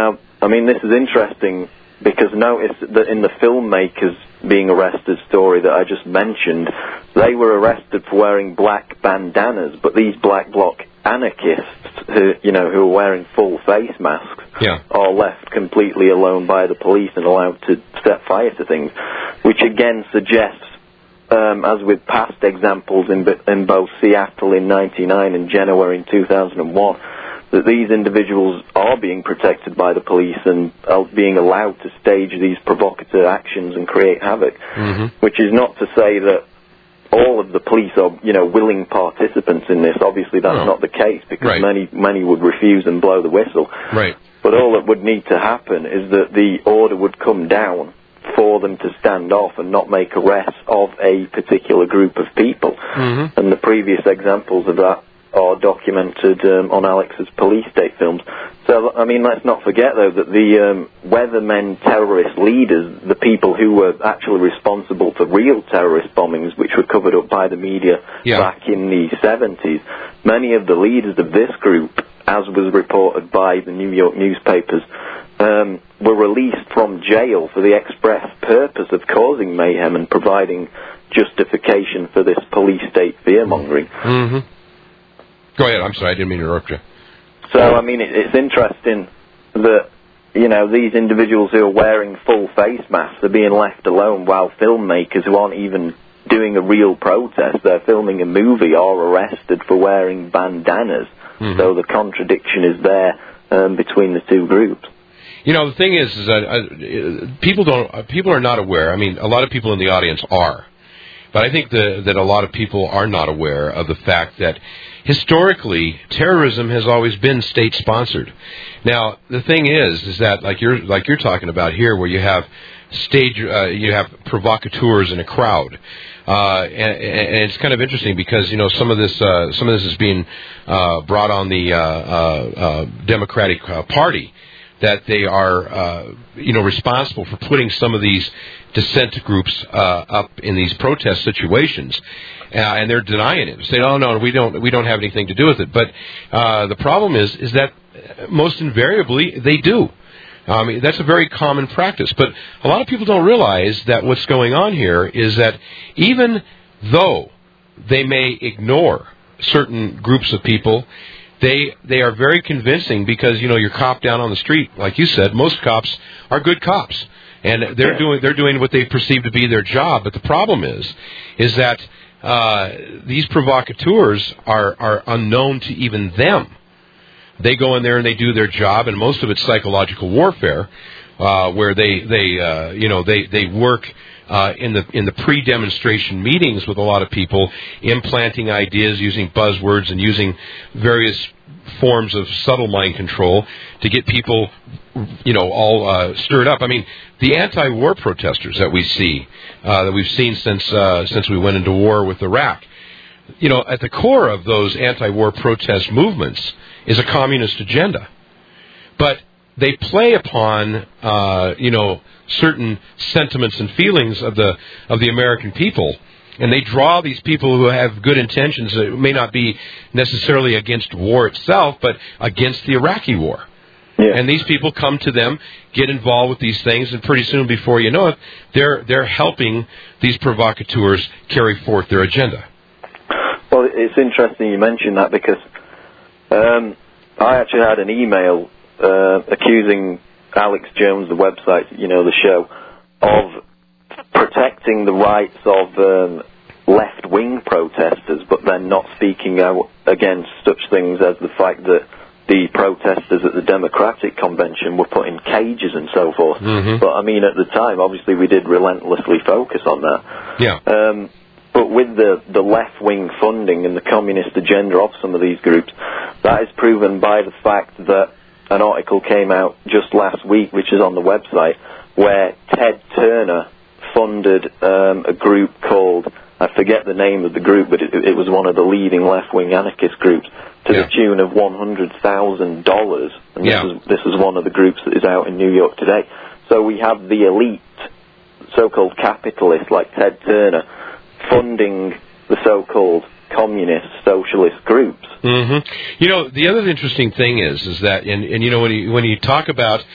I mean, this is interesting because notice that in the filmmakers being arrested story that I just mentioned, they were arrested for wearing black bandanas, but these black bloc anarchists, who, you know, who are wearing full face masks, yeah. are left completely alone by the police and allowed to set fire to things, which again suggests, um, as with past examples in, in both Seattle in ninety-nine and Genoa in two thousand one, that these individuals are being protected by the police and are being allowed to stage these provocative actions and create havoc, mm-hmm. which is not to say that all of the police are, you know, willing participants in this. Obviously, that's no. not the case, because right. many many would refuse and blow the whistle. Right. But all that would need to happen is that the order would come down for them to stand off and not make arrests of a particular group of people. Mm-hmm. And the previous examples of that are documented um, on Alex's police state films. So, I mean, let's not forget, though, that the um, Weathermen terrorist leaders, the people who were actually responsible for real terrorist bombings, which were covered up by the media yeah. back in the seventies, many of the leaders of this group, as was reported by the New York newspapers, um, were released from jail for the express purpose of causing mayhem and providing justification for this police state fear-mongering. Mm-hmm. Go ahead. I'm sorry. I didn't mean to interrupt you. So, I mean, it, it's interesting that, you know, these individuals who are wearing full face masks are being left alone, while filmmakers who aren't even doing a real protest, they're filming a movie, are arrested for wearing bandanas. Mm-hmm. So the contradiction is there um, between the two groups. You know, the thing is, is that uh, people don't, uh, people are not aware. I mean, a lot of people in the audience are. But I think the, that a lot of people are not aware of the fact that historically terrorism has always been state-sponsored. Now, the thing is, is that like you're like you're talking about here, where you have stage, uh, you have provocateurs in a crowd, uh, and, and it's kind of interesting because you know some of this, uh, some of this is being uh, brought on the uh, uh, uh, Democratic uh, Party. That they are, uh, you know, responsible for putting some of these dissent groups uh, up in these protest situations, uh, and they're denying it. Saying, "Oh no, we don't, we don't have anything to do with it." But uh, the problem is, is that most invariably they do. I mean, that's a very common practice. But a lot of people don't realize that what's going on here is that even though they may ignore certain groups of people, They they are very convincing because, you know, your cop down on the street, like you said, most cops are good cops. And they're doing they're doing what they perceive to be their job. But the problem is, is that uh, these provocateurs are, are unknown to even them. They go in there and they do their job, and most of it's psychological warfare, uh, where they, they uh, you know, they, they work Uh, in the in the pre-demonstration meetings with a lot of people, implanting ideas, using buzzwords, and using various forms of subtle mind control to get people, you know, all uh, stirred up. I mean, the anti-war protesters that we see, uh, that we've seen since uh, since we went into war with Iraq, you know, at the core of those anti-war protest movements is a communist agenda, but they play upon, uh, you know, certain sentiments and feelings of the of the American people, and they draw these people who have good intentions that may not be necessarily against war itself, but against the Iraqi war. Yeah. And these people come to them, get involved with these things, and pretty soon, before you know it, they're they're helping these provocateurs carry forth their agenda. Well, it's interesting you mentioned that because um, I actually had an email uh, accusing Alex Jones, the website, you know, the show, of protecting the rights of um, left-wing protesters, but then not speaking out against such things as the fact that the protesters at the Democratic Convention were put in cages and so forth. Mm-hmm. But, I mean, at the time, obviously, we did relentlessly focus on that. Yeah. Um, but with the, the left-wing funding and the communist agenda of some of these groups, that is proven by the fact that an article came out just last week, which is on the website, where Ted Turner funded um, a group called, I forget the name of the group, but it, it was one of the leading left-wing anarchist groups, to yeah. the tune of one hundred thousand dollars. And this, yeah. is, this is one of the groups that is out in New York today. So we have the elite, so-called capitalists like Ted Turner, funding the so-called communist socialist groups. Mm-hmm. You know, the other interesting thing is, is that, and, and you know, when you when you talk about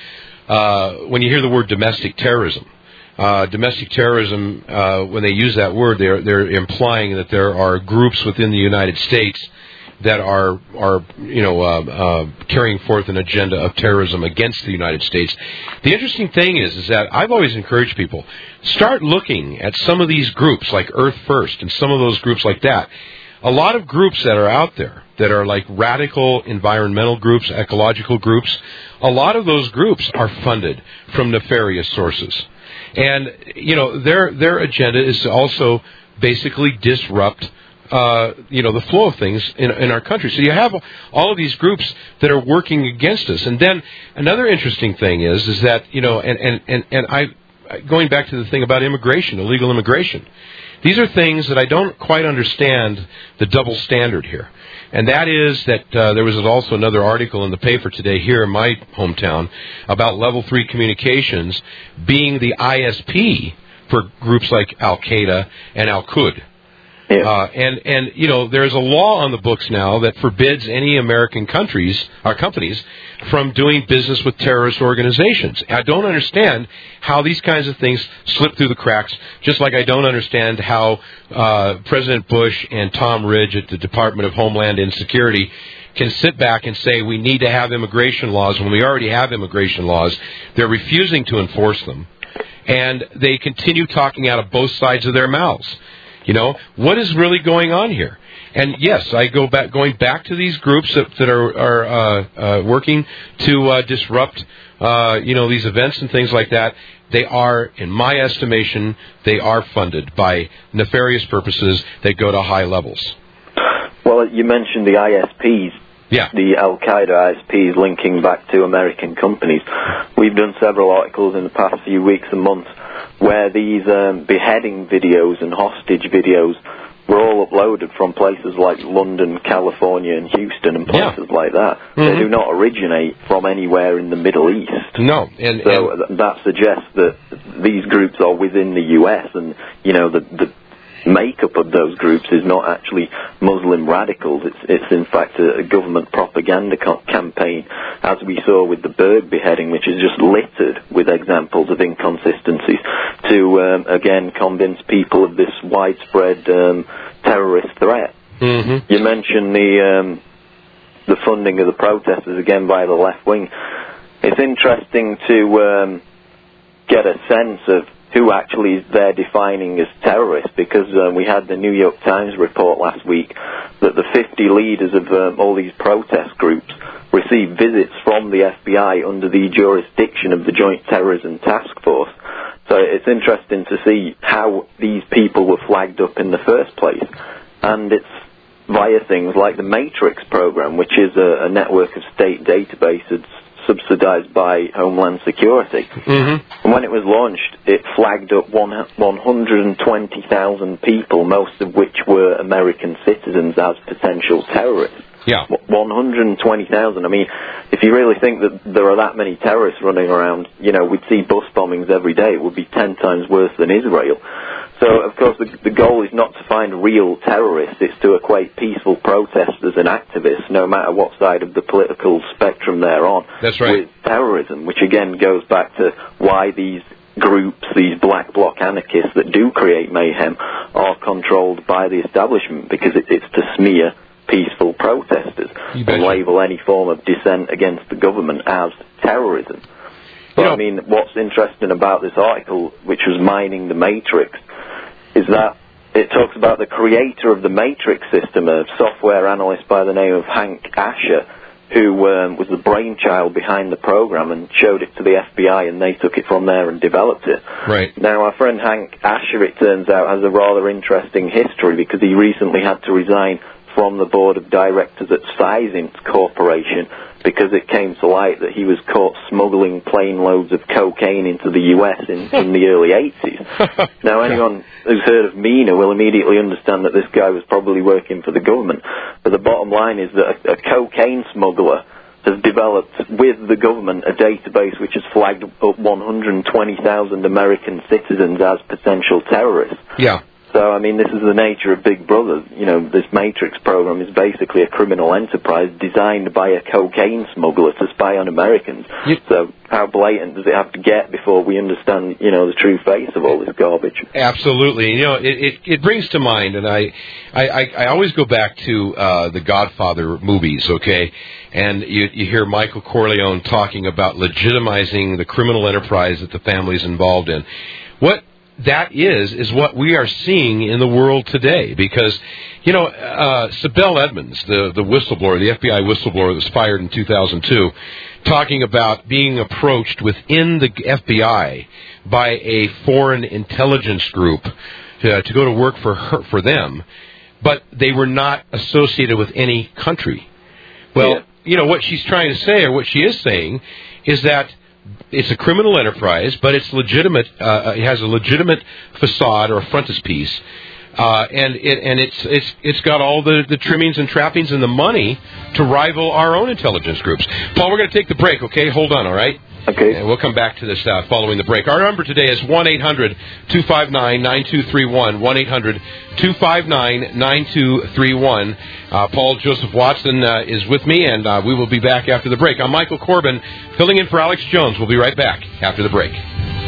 uh, when you hear the word domestic terrorism, uh, domestic terrorism, uh, when they use that word, they're they're implying that there are groups within the United States that are, are you know, uh, uh, carrying forth an agenda of terrorism against the United States. The interesting thing is, is that I've always encouraged people, start looking at some of these groups like Earth First and some of those groups like that. A lot of groups that are out there that are like radical environmental groups, ecological groups, a lot of those groups are funded from nefarious sources. And, you know, their their agenda is to also basically disrupt Uh, you know, the flow of things in, in our country. So you have all of these groups that are working against us. And then another interesting thing is, is that, you know, and, and, and, and I, going back to the thing about immigration, illegal immigration, these are things that I don't quite understand the double standard here. And that is that uh, there was also another article in the paper today here in my hometown about level three communications being the I S P for groups like Al-Qaeda and Al-Qud. Yeah. Uh, and, and, you know, there's a law on the books now that forbids any American countries or companies from doing business with terrorist organizations. I don't understand how these kinds of things slip through the cracks, just like I don't understand how uh, President Bush and Tom Ridge at the Department of Homeland Security can sit back and say we need to have immigration laws when we already have immigration laws. They're refusing to enforce them. And they continue talking out of both sides of their mouths. You know, what is really going on here? And yes, I go back, going back to these groups that, that are, are uh, uh, working to uh, disrupt, uh, you know, these events and things like that. They are, in my estimation, they are funded by nefarious purposes that go to high levels. Well, you mentioned the I S Ps. Yeah. The Al-Qaeda I S Ps linking back to American companies. We've done several articles in the past few weeks and months where these um, beheading videos and hostage videos were all uploaded from places like London, California, and Houston, and places yeah. like that. Mm-hmm. They do not originate from anywhere in the Middle East. No. And, so and th- that suggests that these groups are within the U S, and, you know, the... the makeup of those groups is not actually Muslim radicals. It's, it's in fact a, a government propaganda co- campaign, as we saw with the Berg beheading, which is just littered with examples of inconsistencies to, um, again, convince people of this widespread um, terrorist threat. Mm-hmm. You mentioned the um, the funding of the protesters, again, by the left wing. It's interesting to um, get a sense of who actually they're defining as terrorists, because um, we had the New York Times report last week that the fifty leaders of um, all these protest groups received visits from the F B I under the jurisdiction of the Joint Terrorism Task Force. So it's interesting to see how these people were flagged up in the first place. And it's via things like the Matrix program, which is a, a network of state databases subsidized by Homeland Security. Mm-hmm. And when it was launched, it flagged up one hundred twenty thousand people, most of which were American citizens, as potential terrorists. Yeah. one hundred twenty thousand. I mean, if you really think that there are that many terrorists running around, you know, we'd see bus bombings every day. It would be ten times worse than Israel. So, of course, the, the goal is not to find real terrorists. It's to equate peaceful protesters and activists, no matter what side of the political spectrum they're on, That's right. with terrorism, which again goes back to why these groups, these black bloc anarchists that do create mayhem, are controlled by the establishment, because it, it's to smear peaceful protesters and label any form of dissent against the government as terrorism. But, you know, I mean, what's interesting about this article, which was mining the Matrix, is that it talks about the creator of the Matrix system, a software analyst by the name of Hank Asher, who um, was the brainchild behind the program and showed it to the F B I, and they took it from there and developed it. Right. Now, our friend Hank Asher, it turns out, has a rather interesting history, because he recently had to resign from the board of directors at Sizint Corporation because it came to light that he was caught smuggling plane loads of cocaine into the U S in, in the early eighties. Now, anyone who's heard of MENA will immediately understand that this guy was probably working for the government. But the bottom line is that a, a cocaine smuggler has developed with the government a database which has flagged up one hundred twenty thousand American citizens as potential terrorists. Yeah. So, I mean, this is the nature of Big Brother. You know, this Matrix program is basically a criminal enterprise designed by a cocaine smuggler to spy on Americans. You, so how blatant does it have to get before we understand, you know, the true face of all this garbage? Absolutely. You know, it, it, it brings to mind, and I, I, I always go back to uh, the Godfather movies, okay? And you, you hear Michael Corleone talking about legitimizing the criminal enterprise that the family's involved in. What that is, is what we are seeing in the world today. Because, you know, uh, Sibel Edmonds, the, the whistleblower, the F B I whistleblower that was fired in two thousand two, talking about being approached within the F B I by a foreign intelligence group to, to go to work for her, for them, but they were not associated with any country. Well, yeah. you know, what she's trying to say, or what she is saying, is that it's a criminal enterprise, but it's legitimate. Uh, it has a legitimate facade or a frontispiece, uh, and it and it's it's it's got all the, the trimmings and trappings and the money to rival our own intelligence groups. Paul, we're going to take the break. Okay, hold on. All right. Okay. And we'll come back to this uh, following the break. Our number today is one eight hundred two five nine nine two three one, one eight hundred two five nine nine two three one. Uh, Paul Joseph Watson uh, is with me, and uh, we will be back after the break. I'm Michael Corbin, filling in for Alex Jones. We'll be right back after the break.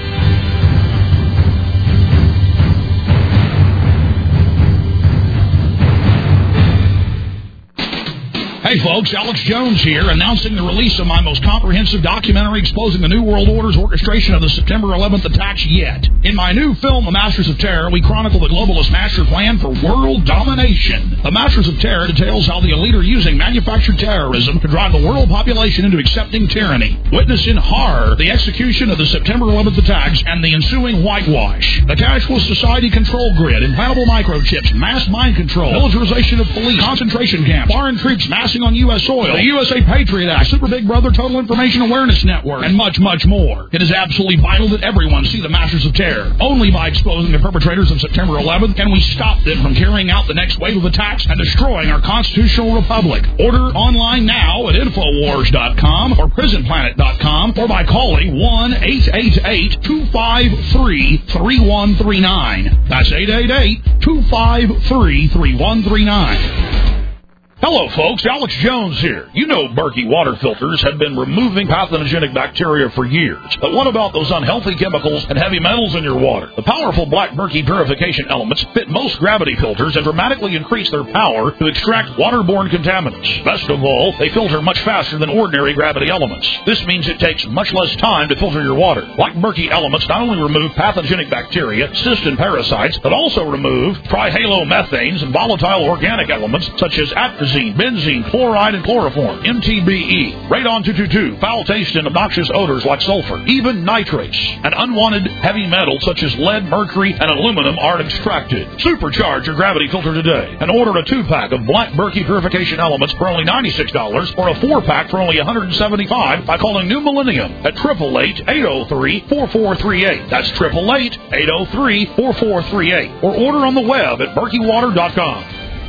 Hey folks, Alex Jones here, announcing the release of my most comprehensive documentary exposing the New World Order's orchestration of the September eleventh attacks yet. In my new film, The Masters of Terror, we chronicle the globalist master plan for world domination. The Masters of Terror details how the elite are using manufactured terrorism to drive the world population into accepting tyranny. Witness in horror the execution of the September eleventh attacks and the ensuing whitewash. The cashless society control grid, implantable microchips, mass mind control, militarization of police, concentration camps, foreign troops massing on U S soil, the U S A Patriot Act, Super Big Brother Total Information Awareness Network, and much, much more. It is absolutely vital that everyone see the Masters of Terror. Only by exposing the perpetrators of September eleventh can we stop them from carrying out the next wave of attacks and destroying our constitutional republic. Order online now at Infowars dot com or Prison Planet dot com or by calling one eight eight eight two five three three one three nine. That's eight eight eight two five three three one three nine. Hello, folks. Alex Jones here. You know Berkey water filters have been removing pathogenic bacteria for years. But what about those unhealthy chemicals and heavy metals in your water? The powerful Black Berkey purification elements fit most gravity filters and dramatically increase their power to extract waterborne contaminants. Best of all, they filter much faster than ordinary gravity elements. This means it takes much less time to filter your water. Black Berkey elements not only remove pathogenic bacteria, cysts, and parasites, but also remove trihalomethanes and volatile organic elements such as atrazine, benzene, chloride, and chloroform, M T B E, radon two twenty-two, foul taste and obnoxious odors like sulfur, even nitrates, and unwanted heavy metals such as lead, mercury, and aluminum are extracted. Supercharge your gravity filter today and order a two-pack of Black Berkey purification elements for only ninety-six dollars or a four-pack for only one hundred seventy-five dollars by calling New Millennium at eight eight eight, eight oh three, four four three eight. That's eight eight eight, eight oh three, four four three eight. Or order on the web at Berkey water dot com.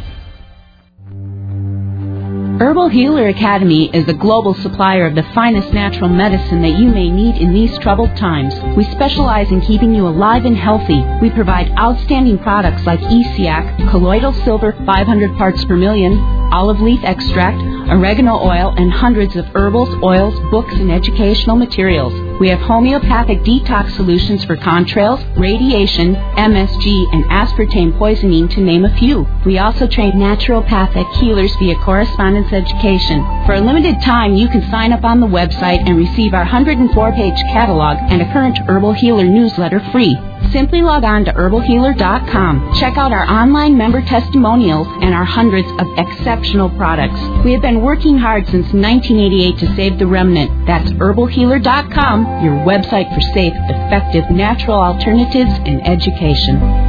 Herbal Healer Academy is a global supplier of the finest natural medicine that you may need in these troubled times. We specialize in keeping you alive and healthy. We provide outstanding products like E C A C, colloidal silver five hundred parts per million, olive leaf extract, oregano oil, and hundreds of herbals, oils, books, and educational materials. We have homeopathic detox solutions for contrails, radiation, M S G, and aspartame poisoning, to name a few. We also train naturopathic healers via correspondence education. For a limited time, you can sign up on the website and receive our one hundred four page catalog and a current Herbal Healer newsletter free. Simply log on to herbal healer dot com. Check out our online member testimonials and our hundreds of exceptional products. We have been working hard since nineteen eighty-eight to save the remnant. That's herbal healer dot com, your website for safe, effective, natural alternatives and education.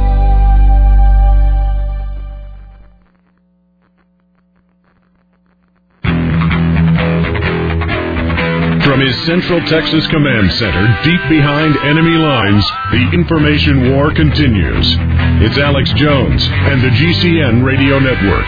From his Central Texas Command Center, deep behind enemy lines, the information war continues. It's Alex Jones and the G C N Radio Network.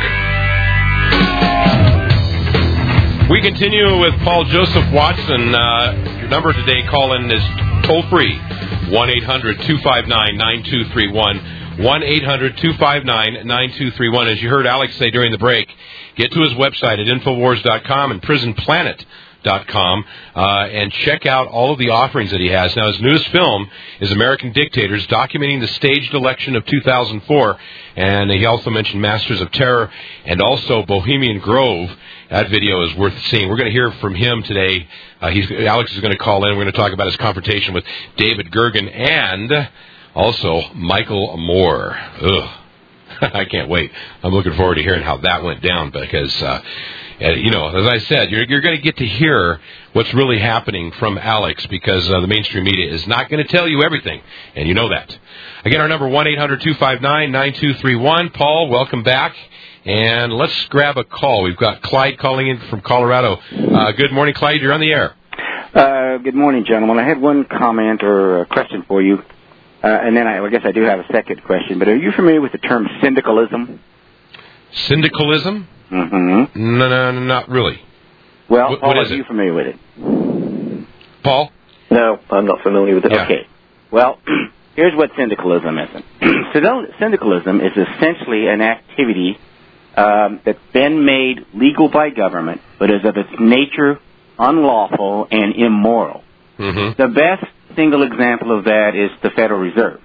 We continue with Paul Joseph Watson. Uh, your number today, call in, is toll-free, one eight hundred two five nine nine two three one, one eight hundred two five nine nine two three one. As you heard Alex say during the break, get to his website at infowars dot com and prison planet dot com uh, and check out all of the offerings that he has. Now, his newest film is American Dictators, documenting the staged election of two thousand four, and he also mentioned Masters of Terror and also Bohemian Grove. That video is worth seeing. We're going to hear from him today. Uh, he's, Alex is going to call in. We're going to talk about his confrontation with David Gergen and also Michael Moore. Ugh. I can't wait. I'm looking forward to hearing how that went down because, uh, uh, you know, as I said, you're, you're going to get to hear what's really happening from Alex because uh, the mainstream media is not going to tell you everything, and you know that. Again, our number, one eight hundred two five nine nine two three one. Paul, welcome back. And let's grab a call. We've got Clyde calling in from Colorado. Uh, good morning, Clyde. You're on the air. Uh, good morning, gentlemen. I had one comment or a question for you, uh, and then I, I guess I do have a second question. But are you familiar with the term syndicalism? Syndicalism? Mm-hmm. No, no, no, not really. Well, what, Paul, what is are it? you familiar with it? Paul? No, I'm not familiar with it. Yeah. Okay. Well, here's what syndicalism is. Syndicalism is essentially an activity um, that's been made legal by government, but is of its nature unlawful and immoral. Mm-hmm. The best single example of that is the Federal Reserve.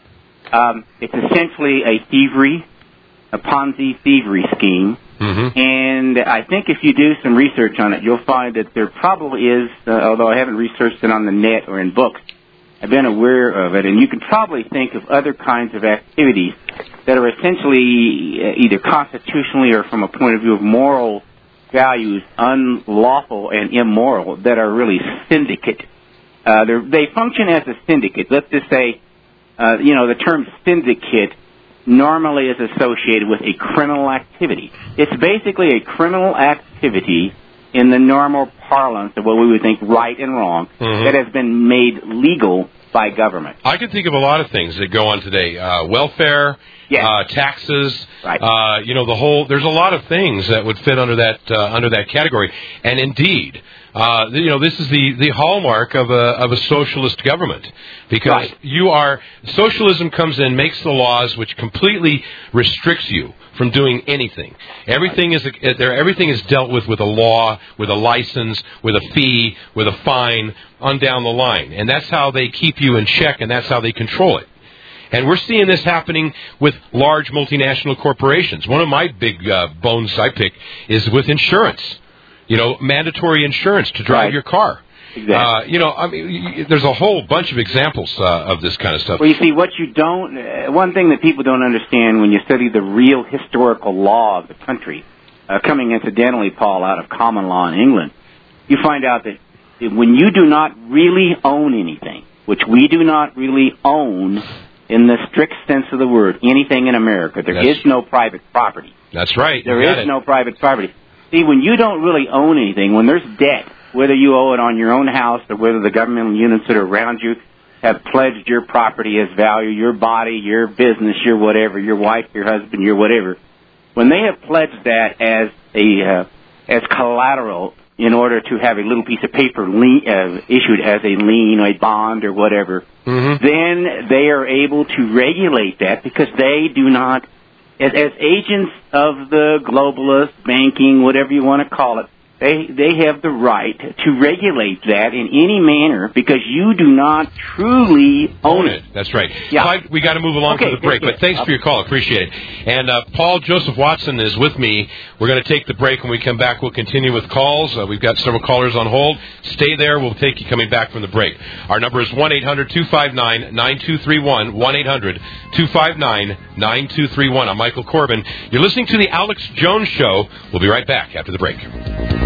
Um, it's essentially a thievery, a Ponzi thievery scheme. Mm-hmm. And I think if you do some research on it, you'll find that there probably is, uh, although I haven't researched it on the net or in books, I've been aware of it, and you can probably think of other kinds of activities that are essentially either constitutionally or from a point of view of moral values unlawful and immoral that are really syndicate. Uh, they function as a syndicate. Let's just say, uh, you know, the term syndicate normally is associated with a criminal activity. It's basically a criminal activity in the normal parlance of what we would think right and wrong mm-hmm. that has been made legal by government. I can think of a lot of things that go on today. Uh, welfare, yes. uh, taxes, right. uh, you know, the whole, there's a lot of things that would fit under that, uh, under that category. And indeed, uh, you know, this is the, the hallmark of a, of a socialist government. Because right. you are, socialism comes in, makes the laws which completely restricts you from doing anything. Everything is a, there. Everything is dealt with with a law, with a license, with a fee, with a fine, on down the line. And that's how they keep you in check, and that's how they control it. And we're seeing this happening with large multinational corporations. One of my big uh, bones I pick is with insurance. You know, mandatory insurance to drive right. your car. Exactly. Uh, you know, I mean, there's a whole bunch of examples uh, of this kind of stuff. Well, you see, what you don't, uh, one thing that people don't understand when you study the real historical law of the country, uh, coming incidentally, Paul, out of common law in England, you find out that when you do not really own anything, which we do not really own in the strict sense of the word, anything in America, there That's, is no private property. That's right. There is it. no private property. See, when you don't really own anything, when there's debt, whether you owe it on your own house or whether the governmental units that are around you have pledged your property as value, your body, your business, your whatever, your wife, your husband, your whatever, when they have pledged that as a uh, as collateral in order to have a little piece of paper lien, uh, issued as a lien, a bond, or whatever, mm-hmm. then they are able to regulate that because they do not, as, as agents of the globalist, banking, whatever you want to call it, They they have the right to regulate that in any manner because you do not truly own it. That's right. Yeah. Clive, we got to move along okay, to the break, but thanks okay. for your call. Appreciate it. And uh, Paul Joseph Watson is with me. We're going to take the break. When we come back, we'll continue with calls. Uh, we've got several callers on hold. Stay there. We'll take you coming back from the break. Our number is one eight hundred two five nine nine two three one, one eight hundred two five nine nine two three one. I'm Michael Corbin. You're listening to The Alex Jones Show. We'll be right back after the break.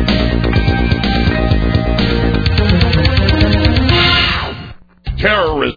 Terrorism.